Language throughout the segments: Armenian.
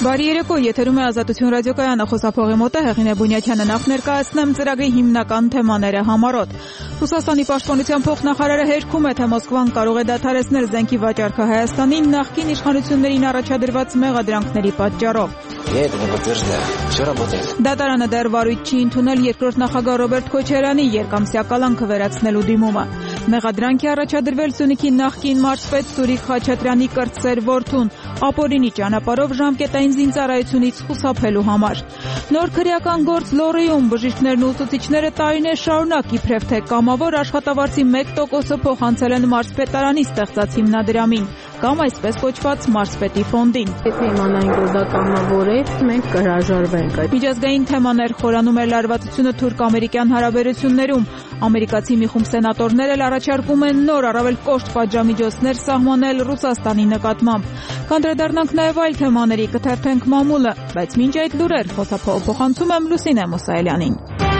Բարի երեկո, եթերում է Ազատություն ռադիոկայանը, խոսափողի մոտ է Հեղինե Բունյաթյանը, նախ ներկայացնեմ ծրագրի հիմնական թեմաները համառոտ։ Ռուսաստանի պաշտպանության փոխնախարարը հերքում է, թե Մոսկվան կարող է դադարեցնել զենքի վաճառքը Հայաստանին նախկին իշխանություններին առաջադրված մեղադրանքների պատճառով։ Դատարանը դեռ վարույթ չի ընդունել երկրորդ նախագահ Ռոբերտ Քոչարյանի երկամսյա կալանքը վերացնելու դիմումը։ Մեղադրանք է առաջադրվել Սյունիքի նախկին մարզպետ Սուրիկ Խաչատրյանի կրտսեր որդուն ապօրինի ճանապարհով ժամկետային զինծառայությունից խուսափելու համար։ Նոր քրեական գործ Լոռիում բժիշկներն ու ուսուցիչները տարիներ շարունակ իբրև թե կամավոր աշխատավարձի 1%-ը փոխանցել են մարզպետարանի ստեղծած հիմնադրամին կամ այսպես կոչված մարզպետի ֆոնդին։ Եթե իմանայինք, որ դա կամավոր է, մենք կհրաժարվենք։ Միջազգային թեմաներ խորանում է լարվածությունը թուրք-ամերիկյան հարաբերություններում։ Ամերիկացի մի խումբ սենատորներ էլ առաջարկում են նոր առավել կոշտ պատժամիջոցներ սահմանել Ռուսաստանի նկատմամբ։ Կանդրադառնանք նաև այլ թեմաների, կթերթենք մամուլը, բայց մինչ այդ լուրեր փոխանցում եմ Լուսինե Մուսայելյանին։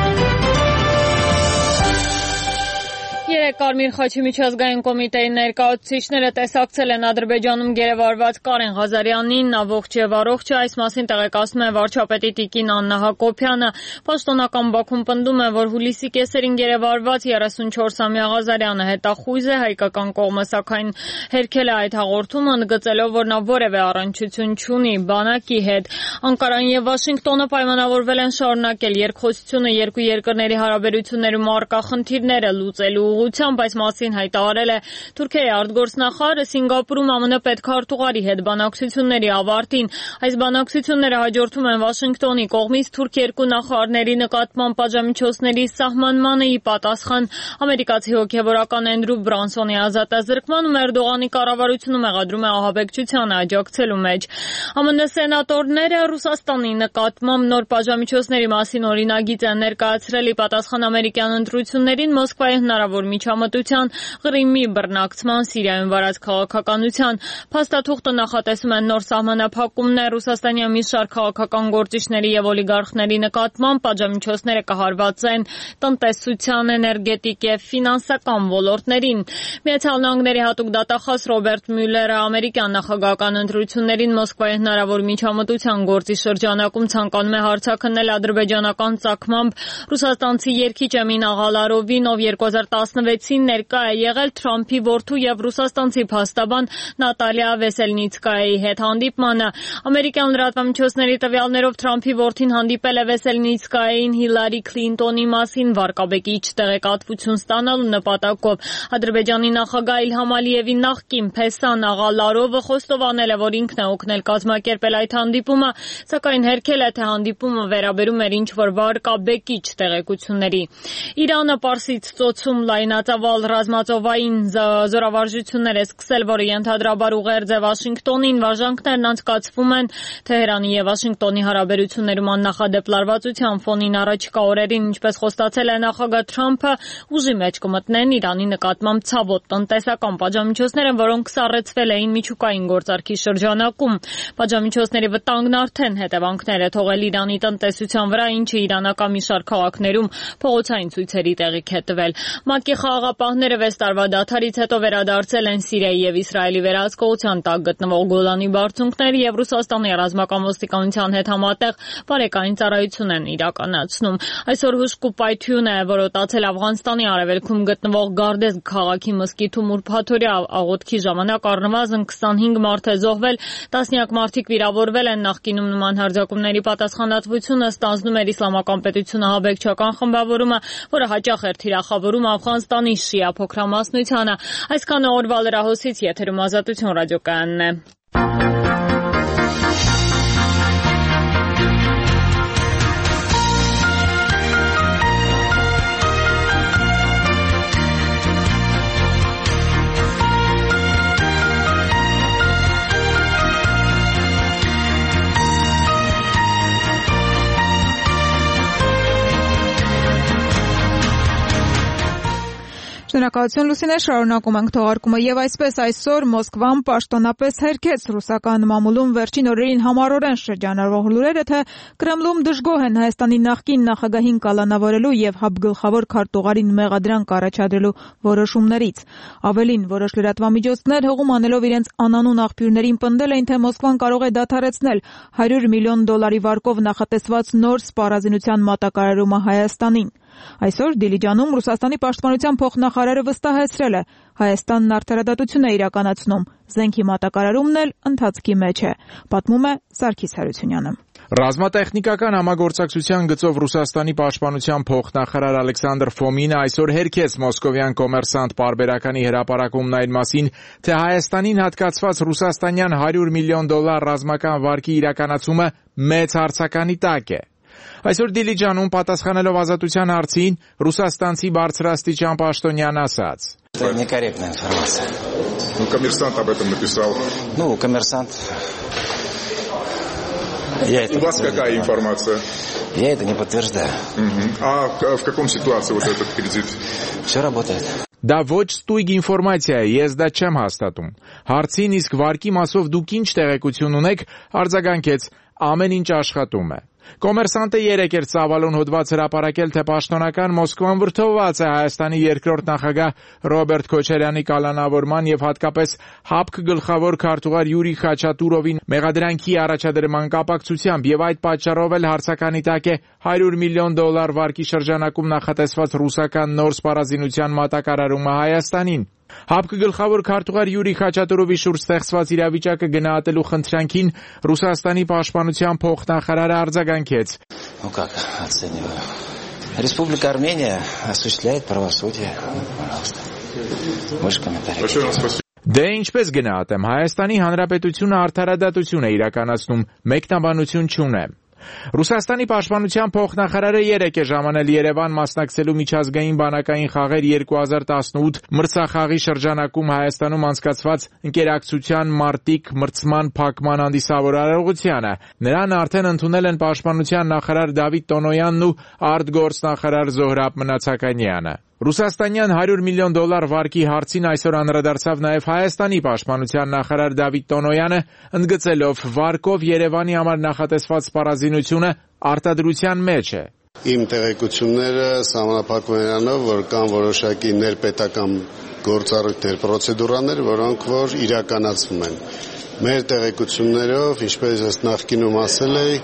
Երեկ Կարմիր խաչի միջազգային կոմիտեի ներկայացուցիչները տեսակցել են Ադրբեջանում գերեվարված Կարեն Ղազարյանին, նա ողջ եւ առողջ է, այս մասին տեղեկացնում է վարչապետի տիկին Աննա Հակոբյանը։ Պաշտոնական Բաքուն պնդում է, որ հուլիսի կեսերին գերեվարված 34-ամյա Ղազարյանը հետախույզ է, հայկական կողմը սակայն հերքել է այդ հաղորդումը, ընդգծելով, որ նա որևէ առնչություն չունի բանակի հետ։ Անկարան եւ Վաշինգտոնը պայմանավորվել են շարունակել երկխոսությունը երկու երկրների հարաբերություններում առկա խնդիրները լուծելու ուղղությամբ, այս մասին հայտարարել է Թուրքիայի արտգործնախարարը Սինգապուրում ԱՄՆ պետքարտուղարի հետ բանակցությունների ավարտին։ Այս բանակցությունները հաջորդում են Վաշինգտոնի կողմից թուրք երկու նախարարների նկատմամբ պատժամիջոցների սահմանմանը ի պատասխան ամերիկացի հոգևորական Էնդրու Բրանսոնի ազատազրկման ու Էրդողանի կառավարությունը մեղադրում է ահաբեկչությանը աջակցելու մեջ։ ԱՄՆ սենատորները Ռուսաստանի նկատմամբ նոր պատժամիջոցների մասին օրինագիծ են ներկայացրել ի պատասխան ամերիկյան ընտրություններին Մոսկվայի հնարավոր միջամտության, Ղրիմի բռնակցման, Սիրիայում վարած քաղաքականության։ Փաստաթուղթը նախատեսում են նոր սահմանափակումներ Ռուսաստանի մի շարք քաղաքական գործիչների եւ օլիգարխների նկատմամբ, պատժամիջոցները կհարվածեն տնտեսության, էներգետիկ եւ ֆինանսական ոլորտներին։ Միացյալ Նահանգների հատուկ դատախազ Ռոբերտ Մյուլլերը ամերիկյան նախագահական ընտրություններին Մոսկվայի հնարավոր միջամտության գործի շրջանակում ցանկանում է հարցաքննել ադրբեջանական ծագմամբ ռուսաստանցի երգիչ Էմին Աղալարովին, ով 2016-ին ներկա է եղել Թրամփի որդու եւ ռուսաստանցի փաստաբան Նատալիա Վեսելնիցկայի հետ հանդիպմանը։ Ամերիկյան լրատվամիջոցների տվյալներով Թրամփի որդին հանդիպել է Վեսելնիցկային Հիլարի Քլինտոնի մասին վարկաբեկիչ տեղեկատվություն ստանալու նպատակով։ Ադրբեջանի նախագահ Իլհամ Ալիևի նախկին փեսան Աղալարովը խոստովանել է, որ ինքն է օգնել կազմակերպել այդ հանդիպումը, սակայն հերքել է, թե հանդիպումը վերաբերում էր ինչ-որ վարկաբեկիչ տեղեկությունների։ Իրանը Պարսից ծոցում լայնածավալ ռազմածովային զորավարժություններ է սկսել, որը ենթադրաբար ուղերձ է Վաշինգտոնին։ Վարժանքներն անցկացվում են Թեհրանի եւ Վաշինգտոնի հարաբերություններում աննախադեպ լարվածության ֆոնին առաջիկա օրերին, ինչպես խոստացել է նախագահ Թրամփը, ուժի մեջ կմտնեն Իրանի նկատմամբ ցավոտ տնտեսական պատժամիջոցները, որոնք սառեցվել էին միջուկային գործարքի շրջանակում։ Պատժամիջոցների վտանգն արդեն հետևանքներ է թողել Իրանի տնտեսության վրա, ինչը իրանական մի շարք քաղաքներում փողոցային ցույցերի տեղիք է տվել։ ՄԱԿ-ի խաղաղապահները 6 տարվա դադարից հետո վերադարձել են Սիրիայի եւ Իսրայելի վերահսկողության տակ գտնվող Գոլանի բարձունքներ եւ Ռուսաստանի ռազմական ոստիկանության հետ համատեղ բարեկային ծառայություն են իրականացնում։ Այսօր հուժկու պայթյուն է որոտացել Աֆղանստանի արևելքում գտնվող Գարդես քաղաքի մզկիթում ուրբաթօրյա աղոթքի ժամանակ առնվազն 25 մարդ է զոհվել, տասնյակ մարդիկ վիրավորվել են։ Նախկինում նման հարձակումների պատասխանատվությունը ստանձնում էր Իսլամական պետությունը ահաբեկչական խմբավորումը, որը հաճախ էր թիրախավորում Աֆղանստանի շիա փոքրամասնությանը։ Այսքանը օրվա լրահոսից, եթերում Ազատություն ռադիոկայանն է։ Շնորհակալություն Լուսինե, շարունակում ենք թողարկումը եւ այսպես այսօր Մոսկվան պաշտոնապես հերքեց ռուսական մամուլում վերջին օրերին համառորեն շրջանառվող լուրերը, թե Կրեմլում դժգոհ են Հայաստանի նախկին նախագահին կալանավորելու եւ ՀԱԲ գլխավոր քարտուղարին մեղադրանք առաջադրելու որոշումներից։ Ավելին, որոշ լրատվամիջոցներ հողում անելով իրենց անանուն աղբյուրներին պնդել էին, թե Մոսկվան կարող է դադարեցնել $100 միլիոն վարկով նախատեսված նոր սպառազինության մատակարարումը Հայաստանին։ Այսօր Դիլիջանում Ռուսաստանի պաշտպանության փոխնախարարը վստահեցրել է, Հայաստանն արդարադատություն է իրականացնում, զենքի մատակարարումն էլ ընթացքի մեջ է, պատմում է Սարգիս Հարությունյանը։ Ռազմատեխնիկական համագործակցության գծով Ռուսաստանի պաշտպանության փոխնախարար Ալեքսանդր Ֆոմինը այսօր հերքեց մոսկովյան կոմերսանտ պարբերականի հրապարակումն այն մասին, թե Հայաստանին հատկացված ռուսաստանյան $100 միլիոն ռազմական վարկի իրականացումը մեծ հարցականի տակ է։ Այսօր Դիլիջանում պատասխանելով Ազատության հարցին, ռուսաստանցի բարձրաստիճան պաշտոնյան ասաց. Это некорректная информация. Коммерсант об этом написал. Коммерсант. У вас какая информация? Я это не подтверждаю. А в каком ситуации вот этот кредит? Все работает. Դա ոչ ստույգ ինֆորմացիա է, ես դա չեմ հաստատում։ Հարցին իսկ վարկի մասով դուք ինչ տեղեկություն ունեք, արձագանքեց, ամեն ինչ աշխատում է։ Կոմերսանտը երեկ էր ծավալուն հոդված հրապարակել, թե պաշտոնական Մոսկվան վրդովված է Հայաստանի երկրորդ նախագահ Ռոբերտ Քոչարյանի կալանավորման եւ հատկապես ՀԱԲ գլխավոր քարտուղար Յուրի Խաչատուրովին մեղադրանքի առաջադրման կապակցությամբ եւ այդ պատճառով էլ հարցականի տակ է $100 միլիոն վարկի շրջանակում նախատեսված ռուսական նոր սպառազինության մատակարարումը Հայաստանին։ ՀԱԲ գլխավոր քարտուղար Յուրի Խաչատուրովի շուրջ ստեղծված իրավիճակը գնահատելու խնդրանքին Ռուսաստանի պաշտպանության փոխնախարարը արձագանքեց. Как оцениваю? Республика Армения осуществляет правосудие. Пожалуйста. Больше комментариев. Դե ինչպես գնահատեմ, Հայաստանի Հանրապետությունը արդարադատություն է իրականացնում, մեկնաբանություն չունեմ։ Ռուսաստանի պաշտպանության փոխնախարարը երեկ է ժամանել Երևան մասնակցելու միջազգային բանակային խաղեր 2018 մրցախաղի շրջանակում Հայաստանում անցկացված ընկերակցության մարտիկ մրցման փակման հանդիսավոր արարողությանը։ Նրան արդեն ընդունել են պաշտպանության նախարար Դավիթ Տոնոյանն ու արտգործնախարար Զոհրաբ Մնացականյանը։ Ռուսաստանյան $100 միլիոն վարկի հարցին այսօր անդրադարձավ նաև Հայաստանի պաշտպանության նախարար Դավիթ Տոնոյանը, ընդգծելով վարկով Երևանի համար նախատեսված սպառազինությունը արտադրության մեջ է։ Իմ տեղեկությունները սահմանափակվում են նրանով, որ կան որոշակի ներպետական գործառույթներ, պրոցեդուրաներ, որոնք որ իրականացվում են։ Մեր տեղեկություններով, ինչպես ես նախկինում ասել էի,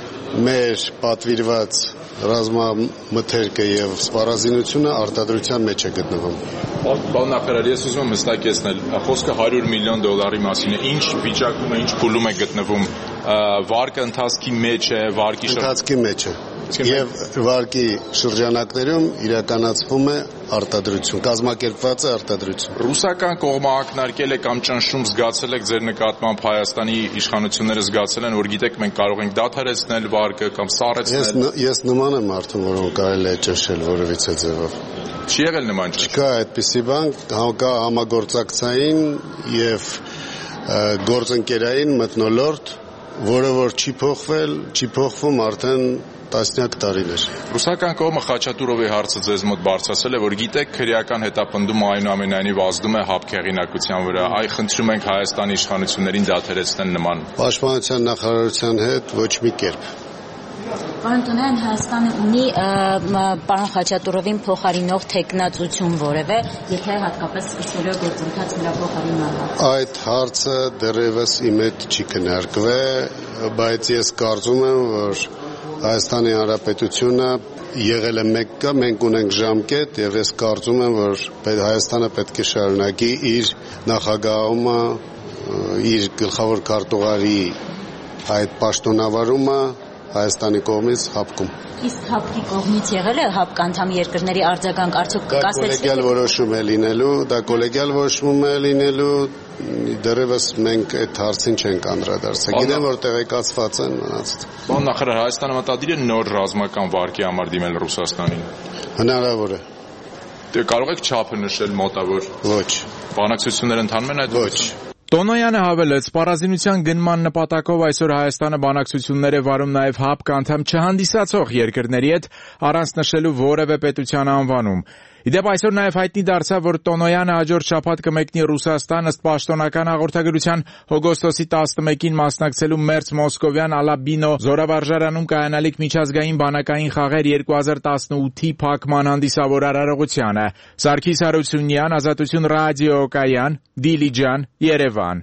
մեր պատվիրված ռազմամթերքը եւ սպառազինությունը արտադրության մեջ է գտնվում։ Պարոն նախարար, ես ուզում եմ հստակեցնել, խոսքը $100 միլիոն մասին է։ Ինչ վիճակում է, ինչ փուլում է գտնվում, վարկը ընթացքի մեջ է, վարկի ընթացքի մեջ է։ Եվ վարկի շրջանակներում իրականացվում է արտադրություն, կազմակերպված է արտադրություն։ Ռուսական կողմը ակնարկել է կամ ճնշում զգացել եք ձեր նկատմամբ Հայաստանի իշխանությունները զգացել են, որ գիտեք մենք կարող ենք դադարեցնել վարկը կամ սառեցնել։ Ես նման եմ արդեն, որոնք կարելի է ճնշել որևիցե ձևով։ Չի եղել նման ճնշում։ Չկա այդպիսի բան, կա համագործակցային եւ գործընկերային մթնոլորտ, որը որ չի փոխվում արդեն տասնյակ տարիներ։ Ռուսական կողմը Խաչատուրովի հարցը ձեզ մոտ բարձրացել է, որ գիտեք քրեական հետապնդումը այնուամենայնիվ ազդում է ՀԱԲ հեղինակության վրա։ Այ խնդրում ենք Հայաստանի իշխանություններին դադարեցնել նման։ Պաշտպանության նախարարության հետ ոչ մի կերպ։ Պարոն Տոնոյան, Հայաստանը ունի պարոն Խաչատուրովին փոխարինող թեկնածություն որևէ, եթե հատկապես սկսվելու է գործընթաց նրա փոխարինման։ Այդ հարցը դեռևս իմ հետ չի քննարկվել, բայց ես կարծում եմ, որ Հայաստանի Հանրապետությունը եղել է մեկը, մենք ունենք ժամկետ եւ ես կարծում եմ, որ Հայաստանը պետք է շարունակի իր նախագահումը, իր գլխավոր քարտուղարի այդ պաշտոնավարումը Հայաստանի կողմից ՀԱԲ-ում։ Իսկ ՀԱԲ-ի կողմից եղել է ՀԱԲ անդամ երկրների արձագանք, արդյոք կասեցվի։ Կոլեգիալ որոշում է լինելու, դա կոլեգիալ որոշում է լինելու, դեռևս մենք այդ հարցին չենք անդրադարձել։ Գիտեմ, որ տեղեկացված են մնացած։ Պարոն նախարար, Հայաստանը մտադիր է նոր ռազմական վարկի համար դիմել Ռուսաստանին։ Հնարավոր է։ Դե կարող եք չափը նշել մոտավոր։ Ոչ։ Բանակցություններ ընթանում են այդ ոչ։ Տոնոյանը հավելեց, սպառազինության գնման նպատակով այսօր Հայաստանը բանակցություններ է վարում նաև ՀԱԲ անդամ չհանդիսացող երկրների հետ, առանց նշելու որևէ պետության անվանում։ Իդեպ այսօր նաև հայտնի դարձավ, որ Տոնոյանը հաջորդ շաբաթ կմեկնի Ռուսաստան ըստ պաշտոնական հաղորդագրության հոգոստոսի 11-ին մասնակցելու Մերձ Մոսկովյան Ալաբինո զորավարժարանում կայանալիք միջազգային բանակային խաղեր 2018-ի փակման հանդիսավոր արարողությանը։ Սարգիս Հարությունյան, Ազատություն ռադիոկայան, Դիլիջան, Երևան։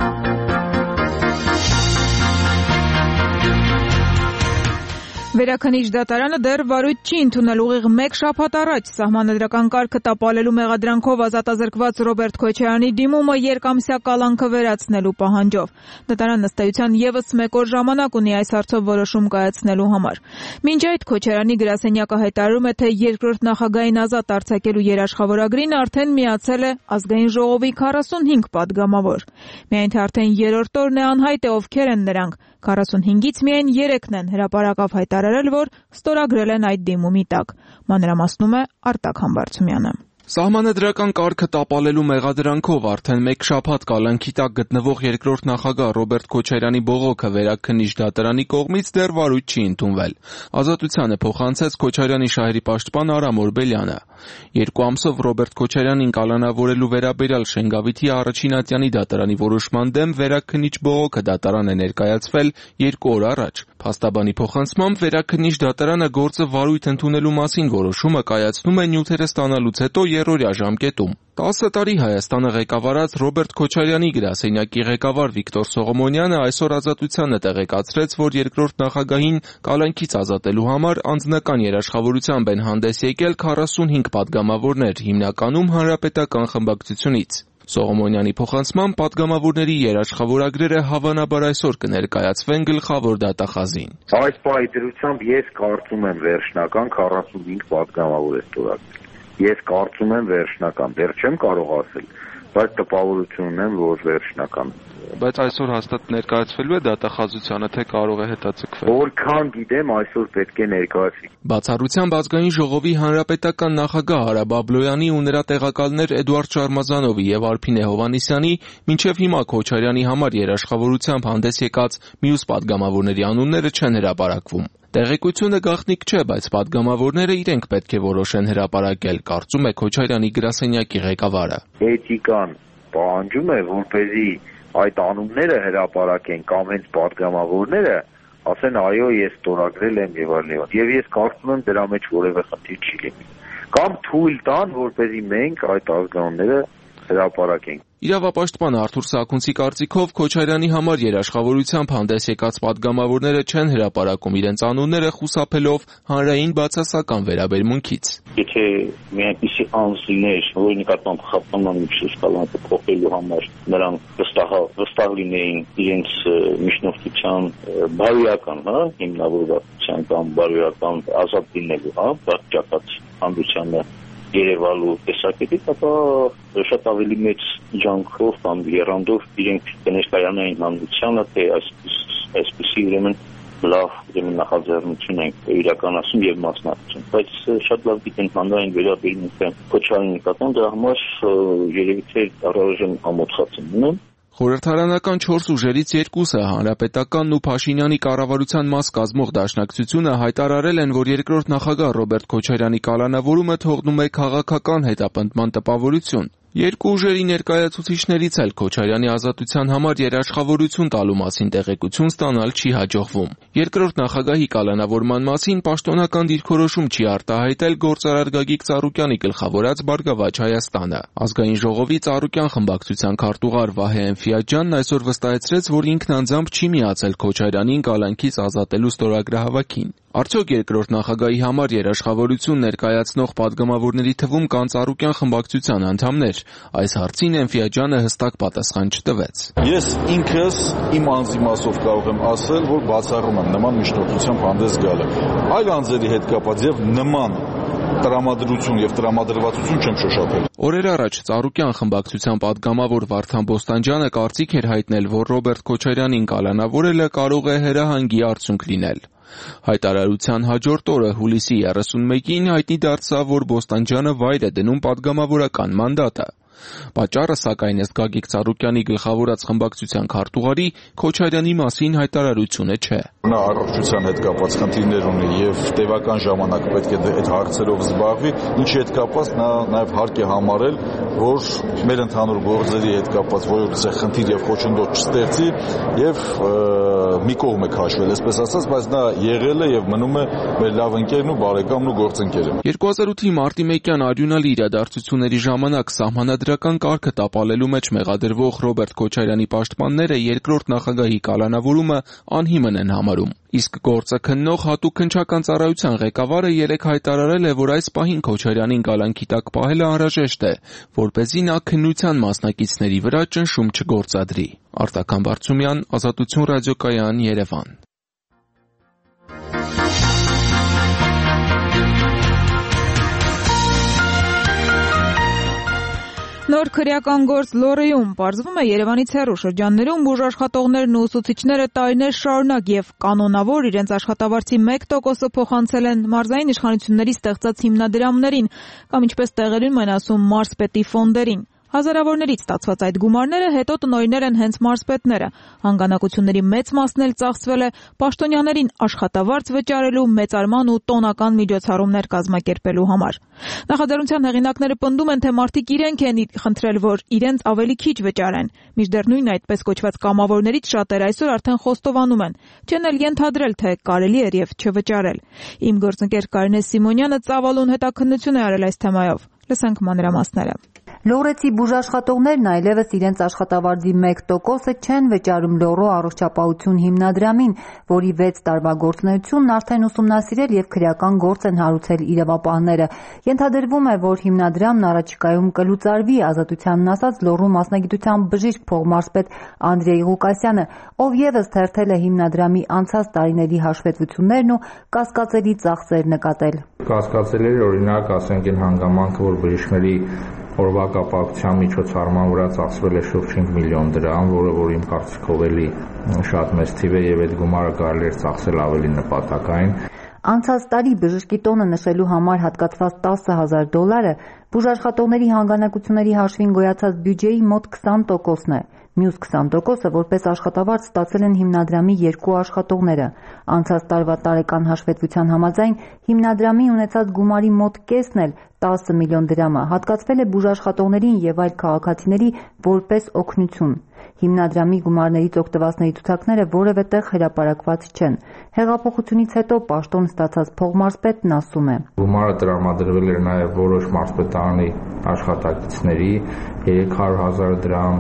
Վերաքննիչ դատարանը դեռ վարույթ չի ընդունել ուղիղ 1 շաբաթ առաջ սահմանադրական կարգը տապալելու մեղադրանքով ազատազրկված Ռոբերտ Քոչարյանի դիմումը երկամսյա կալանքը վերացնելու պահանջով։ Դատարանն ըստ էության ևս 1 օր ժամանակ ունի այս հարցով որոշում կայացնելու համար։ Մինչ այդ Քոչարյանի գրասենյակը հայտարարում է, թե երկրորդ նախագահին ազատ արձակելու երաշխավորագրին արդեն միացել է Ազգային ժողովի 45 падգամավոր։ Միայն թե արդեն երրորդ օրն է անհայտ է ովքեր են նրանք։ 45-ից միայն 3-ն են հրապարակավ հայտարարել, որ ստորագրել են այդ դիմումի տակ։ Մանրամասնում է Արտակ Համբարձումյանը։ Սահմանադրական կարգը տապալելու մեղադրանքով արդեն 1 շաբաթ կալանքի տակ գտնվող երկրորդ նախագահ Ռոբերտ Քոչարյանի բողոքը վերաքննիչ դատարանի կողմից դեռ վարույթ չի ընդունվել։ Ազատությանը փոխանցեց Քոչարյանի շահերի պաշտպան Արամ Օրբելյանը։ 2 ամսով Ռոբերտ Քոչարյանին կալանավորելու վերաբերյալ Շենգավիթի առաջին ատյանի դատարանի որոշման դեմ վերաքննիչ բողոքը դատարան է ներկայացվել 2 օր առաջ։ Փաստաբանի փոխանցմամբ վերաքննիչ դատարանը գործը վարույթ ընդունելու մասին որոշումը կայացնում է նյութերը ստանալուց հետո երրորդյա ժամկետում։ 10 տարի Հայաստանը ղեկավարած Ռոբերտ Քոչարյանի գրասենյակի ղեկավար Վիկտոր Սողոմոնյանը այսօր Ազատությանը տեղեկացրեց, որ երկրորդ նախագահին կալանքից ազատելու համար անձնական երաշխավորությամբ են հանդես եկել 45 падգամավորներ, հիմնականում հանրապետական խմբակցությունից։ Սողոմոնյանի փոխանցմամբ падգամավորների երաշխավորագրերը հավանաբար այսօր կներկայացվեն գլխավոր դատախազին։ Այս պահի դրությամբ ես կարծում եմ վերջնական 45 падգամավոր է ստորագրել։ Ես կարծում եմ վերջնական, դեռ չեմ կարող ասել, բայց տպավորություն ունեմ, որ վերջնական։ Բայց այսօր հաստատ ներկայացվելու է դատախազությանը, թե կարող է հետաձգվել։ Որքան գիտեմ, այսօր պետք է ներկայացվի։ Բացառությամբ Ազգային ժողովի հանրապետական նախագահ Արա Բաբլոյանի ու նրա տեղակալներ Էդուարդ Շարմազանովի եւ Արփինե Հովհաննիսյանի մինչեւ հիմա Քոչարյանի համար երաշխավորությամբ հանդես եկած մյուս падգամավորների անունները չեն հրապարակվում։ Տեղեկությունը գաղտնիք չէ, բայց падգամավորները իրենք պետք է որոշեն հրապարակել, կարծում է Քոչարյանի գրասենյակի ղեկավարը։ Էթիկան պահանջում է, որպեսզի այդ անունները հրապարակեն կամ հենց падգամավորները ասեն այո, ես ստորագրել եմ եւ այլն։ Եվ ես կարծում եմ դրա մեջ որևէ խնդիր չի լինի։ Կամ թույլ տան, որպեսզի մենք այդ ազգանունները հրապարակենք։ Իրավապաշտպան Արթուր Սաքունցի կարծիքով Քոչարյանի համար երաշխավորությամբ հանդես եկած падգամավորները չեն հրապարակում իրենց անունները խուսափելով հանրային բացասական վերաբերմունքից։ Եթե մի այնպիսի անձ լիներ, որի նկատմամբ խափանման միջշկալանքը փոխելու համար նրանք վստահ լինեին իրենց միջնորդության բարոյական, հիմնավորվածության կամ բարոյական ազատ լինելու, բացճակած հանդությանը երևալու տեսակետից, ապա շատ ավելի մեծ ջանքով կամ եռանդով իրենք կներկայանային հանրությանը, թե այսպիսի ուրեմն լավ նախաձեռնություն են իրականացում եւ մասնակցում, բայց շատ լավ գիտեն հանրային վերաբերմունքը Քոչարյանի նկատմամբ, դրա համար երևի թե առավելին ամոթխած են։ Խորհրդարանական 4 ուժերից 2-ը հանրապետականն ու Փաշինյանի կառավարության մաս կազմող դաշնակցությունը հայտարարել են, որ երկրորդ նախագահ Ռոբերտ Քոչարյանի կալանավորումը թողնում է քաղաքական հետապնդման տպավորություն։ Երկու ուժերի ներկայացուցիչներից էլ Քոչարյանի ազատության համար երաշխավորություն տալու մասին տեղեկություն ստանալ չի հաջողվում։ Երկրորդ նախագահի կալանավորման մասին պաշտոնական դիրքորոշում չի արտահայտել գործարար Գագիկ Ծառուկյանի գլխավորած Բարգավաճ Հայաստանը։ Ազգային ժողովի Ծառուկյան խմբակցության քարտուղար Վահե Էնֆիաջյանն այսօր վստահեցրեց, որ ինքն անձամբ չի միացել Քոչարյանին կալանքից ազատելու ստորագրահավաքին։ Արդյոք երկրորդ նախագահի համար երաշխավորություն ներկայացնող падգամավորների թվում կան Ծառուկյան խմբակցության անդամներ։ Այս հարցին Էնֆիաջյանը հստակ պատասխան չտվեց։ Ես ինքս իմ անձի մասով կարող եմ ասել, որ բացառում եմ նման միջնորդությամբ հանդես գալը։ Այլ անձերի հետ կապված եւ նման տրամադրություն եւ տրամադրվածություն չեմ շոշափել։ Օրեր առաջ Ծառուկյան խմբակցության падգամավոր Վարդան Բոստանջյանը կարծիք էր հայտնել, որ Ռոբերտ Քոչարյանին կալանավորելը կարող է հրահանգի արդյունք լինել։ Հայտարարության հաջորդ օրը հուլիսի 31-ին հայտնի դարձավ, որ Բոստանջյանը վայր է դնում падգամավորական մանդատը։ Պատճառը, սակայն, ըստ Գագիկ Ծառուկյանի գլխավորած խմբակցության քարտուղարի, Քոչարյանի մասին հայտարարությունը չէ։ Նա առողջության հետ կապված խնդիրներ ունի եւ տևական ժամանակ պետք է այդ հարցերով զբաղվի, ինչի հետ կապված նա նաեւ հարկ է համարել, որ մեր ընդհանուր գործերի հետ կապված որևէ խնդիր եւ խոչընդոտ չստեղծի եւ մի կողմ է քաշվել, այսպես ասած, բայց նա եղել է եւ մնում է մեր լավ ընկերն ու բարեկամն ու գործընկերը։ 2008-ի մարտի 1-յան արյունալի իրադարձությունների ժամանակ սահմանադրական կարգը տապալելու մեջ մեղադրվող Ռոբերտ Քոչարյանի պաշտպանները երկրորդ նախագահի կալանավորումը անհիմն են համարում։ Իսկ գործը քննող հատուկ քննչական ծառայության ղեկավարը երեկ հայտարարել է, որ այս պահին Քոչարյանին կալանքի տակ պահելը անհրաժեշտ է, որպեսզի նա քննության մասնակիցների վրա ճնշում չգործադրի։ Արտական Բարծումյան, Ազատություն ռադիոկայան, Երևան։ Նոր քրեական գործ Լոռիում պարզվում է Երևանից հեռու շրջաններում բուժաշխատողներն ու ուսուցիչները տարիներ շարունակ եւ կանոնավոր իրենց աշխատավարձի 1%-ը փոխանցել են մարզային իշխանությունների ստեղծած հիմնադրամներին կամ ինչպես տեղերում են ասում մարզպետի ֆոնդերին։ Հազարավորներից ստացված այդ գումարները հետո տնօրիներ են հենց մարզպետները։ Հանգանակությունների մեծ մասն էլ ծախսվել է պաշտոնյաներին աշխատավարձ վճարելու, մեծարման ու տոնական միջոցառումներ կազմակերպելու համար։ Նախաձեռնության հեղինակները պնդում են, թե մարդիկ իրենք են խնդրել, որ իրենց ավելի քիչ վճարեն։ Մինչդեռ նույն այդպես կոչված կամավորներից շատերը այսօր արդեն խոստովանում են, չեն էլ ենթադրել, թե կարելի էր եւ չվճարել։ Իմ գործընկեր Կարինե Սիմոնյանը ծավալուն հետաքննություն է արել այս թեմայով։ Լսենք մանրամասները։ Լոռեցի բուժաշխատողներն այլևս իրենց աշխատավարձի 1%-ը չեն վճարում Լոռու առողջապահություն հիմնադրամին, որի 6 տարվա գործունեությունն արդեն ուսումնասիրել եւ քրեական գործ են հարուցել իրավապահները։ Ենթադրվում է, որ հիմնադրամն առաջիկայում կլուծարվի, Ազատությանն ասաց Լոռու մասնագիտությամբ բժիշկ փոխմարզպետ Անդրեյ Ղուկասյանը, ով եւս թերթել է հիմնադրամի անցած տարիների հաշվետվություններն ու կասկածելի ծախսեր նկատել։ Կասկածելի է, օրինակ, ասենք այն հանգամանքը, որ բժիշկների օրվա կապակցության միջոցառման վրա ծախսվել է շուրջ 5 միլիոն դրամ, որ իմ կարծիքով էլի շատ մեծ թիվ է եւ այդ գումարը կարելի էր ծախսել ավելի նպատակային։ Անցած տարի բժշկի տոնը նշելու համար հատկացված $10,000 բուժաշխատողների հանգանակությունների հաշվին գոյացած բյուջեի մոտ 20%-ն է։ Մյուս 20%-ը որպես աշխատավարձ ստացել են հիմնադրամի 2 աշխատողները։ Անցած տարվա տարեկան հաշվետվության համաձայն հիմնադրամի ունեցած գումարի մոտ կեսն էլ 10 միլիոն դրամը հատկացվել է բուժաշխատողներին եւ այլ քաղաքացիների որպես օգնություն։ Հիմնադրամի գումարներից օգտվածների ցուցակները որևէ տեղ հրապարակված չեն։ Հեղափոխությունից հետո պաշտոն ստացած փոխմարզպետն ասում է. Գումարը տրամադրվել էր նաեւ որոշ մարզպետարանի աշխատակիցների 300,000 դրամ,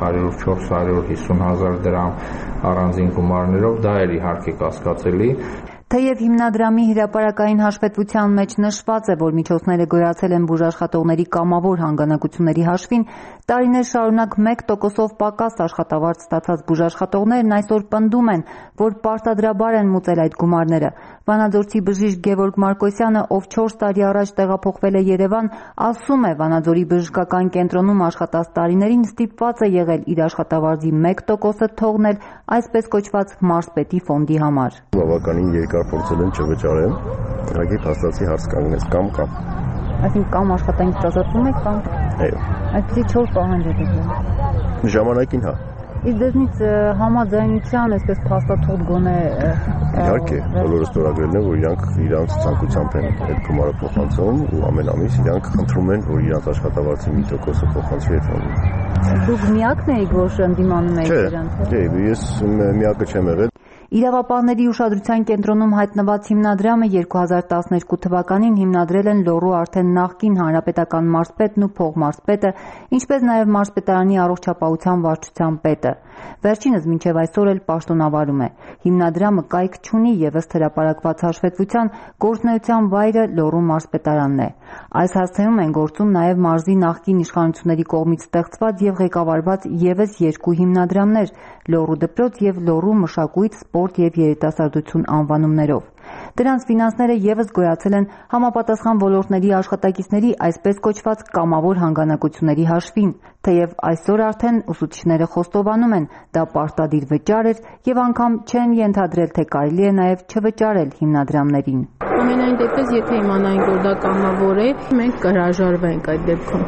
300-450,000 դրամ առանձին գումարներով, դա էր իհարկե կասկածելի։ Թեև հիմնադրամի հրապարակային հաշվետվության մեջ նշված է, որ միջոցները գոյացել են բուժաշխատողների կամավոր հանգանակությունների հաշվին, տարիներ շարունակ 1%-ով պակաս աշխատավարձ ստացած բուժաշխատողներն այսօր պնդում են, որ պարտադրաբար են մուծել այդ գումարները։ Վանաձորցի բժիշկ Գևորգ Մարկոսյանը, ով 4 տարի առաջ տեղափոխվել է Երևան, ասում է, Վանաձորի բժշկական կենտրոնում աշխատած տարիներին ստիպված է եղել իր աշխատավարձի 1%-ը թողնել այսպես կոչված մարզպետի ֆոնդի համար։ Բավականին երկար փորձել եմ չվճարեմ, ուղղակի փաստացի հարց կանգնեց կամ։ Այսինքն կամ աշխատանքից ազատվում եք կամ։ Այո։ Այսպեսի 4 պահանջ է դրել։ Ժամանակին հա։ Իսկ դրանից համաձայնության այսպես փաստաթուղթ գոնե։ Իհարկե, բոլորը ստորագրել են, որ իրանք ցանկությամբ են այդ գումարը փոխանցում ու ամեն ամիս իրանք խնդրում են, որ իրանք աշխատավարձի 1%-ը փոխանցվի ֆոնդին։ Դուք միակն եք, որ ընդդիմանում եք դրանց։ Չէ, ես միակը չեմ եղել։ Իրավապահների ուշադրության կենտրոնում հայտնված հիմնադրամը 2012 թվականին հիմնադրել են Լոռու արդեն նախկին հանրապետական մարզպետն ու փոխմարզպետը, ինչպես նաև մարզպետարանի առողջապահության վարչության պետը։ Վերջինս մինչև այսօր էլ պաշտոնավարում է։ Հիմնադրամը կայք չունի եւ ըստ հրապարակված հաշվետվության գործունեության վայրը Լոռու մարզպետարանն է։ Այս հասցեում են գործում նաև մարզի նախկին իշխանությունների կողմից ստեղծված եւ ղեկավարված եւս 2 հիմնադրամներ՝ Լոռու դպրոց եւ Լոռու մշակույթ, սպորտ եւ երիտասարդություն անվանումներով։ Դրանց ֆինանսները եւս գոյացել են համապատասխան ոլորտների աշխատակիցների այսպես կոչված կամավոր հանգանակությունների հաշվին, թեև այսօր արդեն ուսուցիչները խոստովանում են, դա պարտադիր վճար էր եւ անգամ չեն ենթադրել, թե կարելի է նաեւ չվճարել հիմնադրամներին։ Ամենայն դեպս, եթե իմանայինք, որ դա կամավոր է, մենք կհրաժարվենք այդ դեպքում։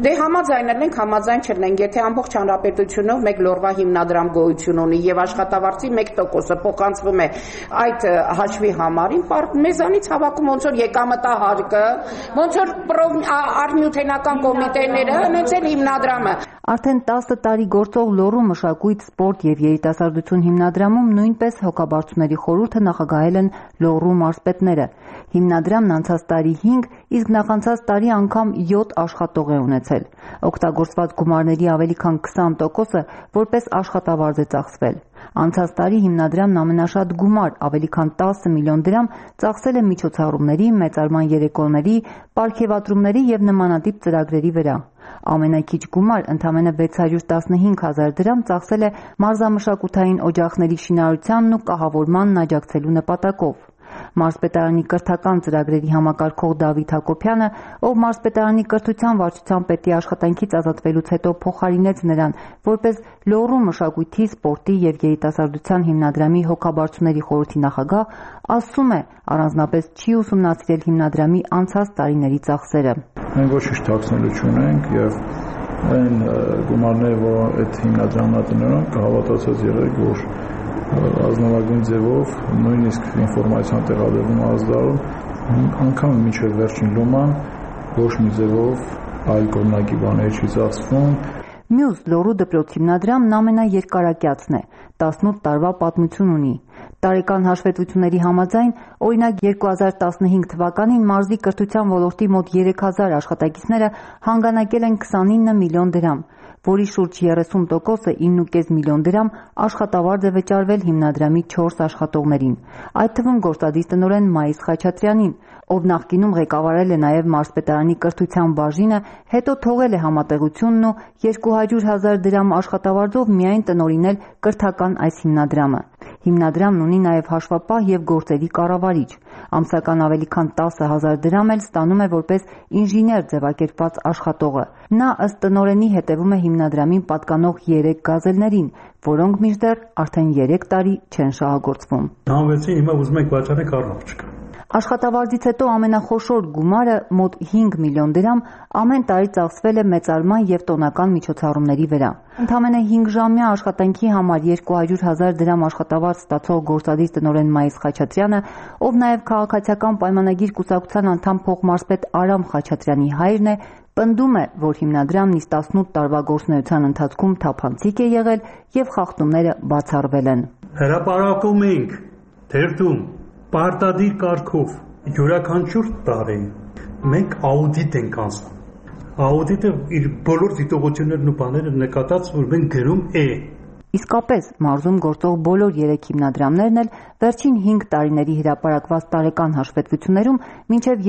Դե համաձայնել ենք, համաձայն չլինենք, եթե ամբողջ հանրապետությունով մեկ լորվա հիմնադրամ գոյություն ունի եւ աշխատավարձի 1%-ը փոխանցվում է այդ հաշվի համարին, մեզանից հավաքում ոնց որ եկամտահարկը, ոնց որ արհնյութենական կոմիտեները, հենց էլ հիմնադրամը։ Արդեն 10 տարի գործող Լոռու մշակույթ, սպորտ եւ երիտասարդություն հիմնադրամում նույնպես հոգաբարձուների խորհուրդը նախագահել են Լոռու մարզպետները։ Հիմնադրամն անցած տարի 5, իսկ նախանցած տարի անգամ 7 աշխատող է ունեցել։ Օգտագործված գումարների ավելի քան 20%-ը որպես աշխատավարձ է ծախսվել։ Անցած տարի հիմնադրամն ամենաշատ գումար, ավելի քան 10 միլիոն դրամ, ծախսել է միջոցառումների, մեծարման երեկոների, պարգևատրումների եւ նմանատիպ ծրագրերի վրա։ Ամենաքիչ գումար, ընդամենը 615,000 դրամ ծախսել է մարզամշակութային օջախների շինարարությանն ու կահավորմանն աջակցելու նպատակով։ Մարզպետարանի կրթական ծրագրերի համակարգող Դավիթ Հակոբյանը, ով մարզպետարանի կրթության վարչության պետի աշխատանքից ազատվելուց հետո փոխարինեց նրան որպես Լոռու մշակույթի, սպորտի եւ երիտասարդության հիմնադրամի հոգաբարձուների խորհրդի նախագահ, ասում է, առանձնապես չի ուսումնասիրել հիմնադրամի անցած տարիների ծախսերը։ Մենք ոչինչ թաքցնելու չունենք եւ այն գումարները, որ այդ հիմնադրամն է տնօրեն, կհավատացած եղեք, որ ազնվագույն ձևով նույնիսկ ինֆորմացիան տեղադրվում ազդարում անգամ մինչև վերջին լոման ոչ մի ձևով այլ կողմնակի բաներ չի ծախսվում։ Մյուս Լոռու դպրոց հիմնադրամն ամենաերկարակյացն է, 18 տարվա պատմություն ունի։ Տարեկան հաշվետվությունների համաձայն, օրինակ 2015 թվականին մարզի կրթության ոլորտի մոտ 3000 աշխատակիցները հանգանակել են 29 միլիոն դրամ, որի շուրջ 30%-ը 9.5 միլիոն դրամ աշխատավարձ է վճարվել հիմնադրամի 4 աշխատողներին, այդ թվում գործադիր տնօրեն Մայիս Խաչատրյանին, ով նախկինում ղեկավարել է նաև մարզպետարանի կրթության բաժինը, հետո թողել է համատեղությունն ու 200,000 դրամ աշխատավարձով միայն տնօրինել կրթական այս հիմնադրամը։ Հիմնադրամն ունի նաև հաշվապահ եւ գործերի կառավարիչ։ Ամսական ավելի քան 10,000 դրամ էլ ստանում է որպես ինժեներ ձևակերպված աշխատողը։ Նա ըստ տնօրենի հետևում է հիմնադրամին պատկանող 3 գազելներին, որոնք մինչդեռ արդեն 3 տարի չեն շահագործվում։ Հանվեցին, հիմա ուզում ենք վաճառենք առնող չկա։ Աշխատավարձից հետո ամենախոշոր գումարը մոտ 5 միլիոն դրամ ամեն տարի ծախսվել է մեծարման եւ տոնական միջոցառումների վրա։ Ընդամենը 5 ժամյա աշխատանքի համար 200,000 դրամ աշխատավարձ ստացող գործադիր տնօրեն Մայիս Խաչատրյանը, ով նաեւ քաղաքացիական պայմանագիր կուսակցության անդամ փոխմարզպետ Արամ Խաչատրյանի հայրն է, պնդում է, որ հիմնադրամն իսկ 18 տարվա գործունեության ընթացքում թափանցիկ է եղել եւ խախտումները բացառվել են։ Հրապարակում ենք թերթում պարտադիր կարգով յուրաքանչյուր տարի մենք աուդիտ ենք անցնում։ Աուդիտը իր բոլոր դիտողություններն ու բաները նկատած, որ մենք գրում է։ Իսկապես, մարզում գործող բոլոր 3 հիմնադրամներն էլ վերջին 5 տարիների հրապարակված տարեկան հաշվետվություններում մինչև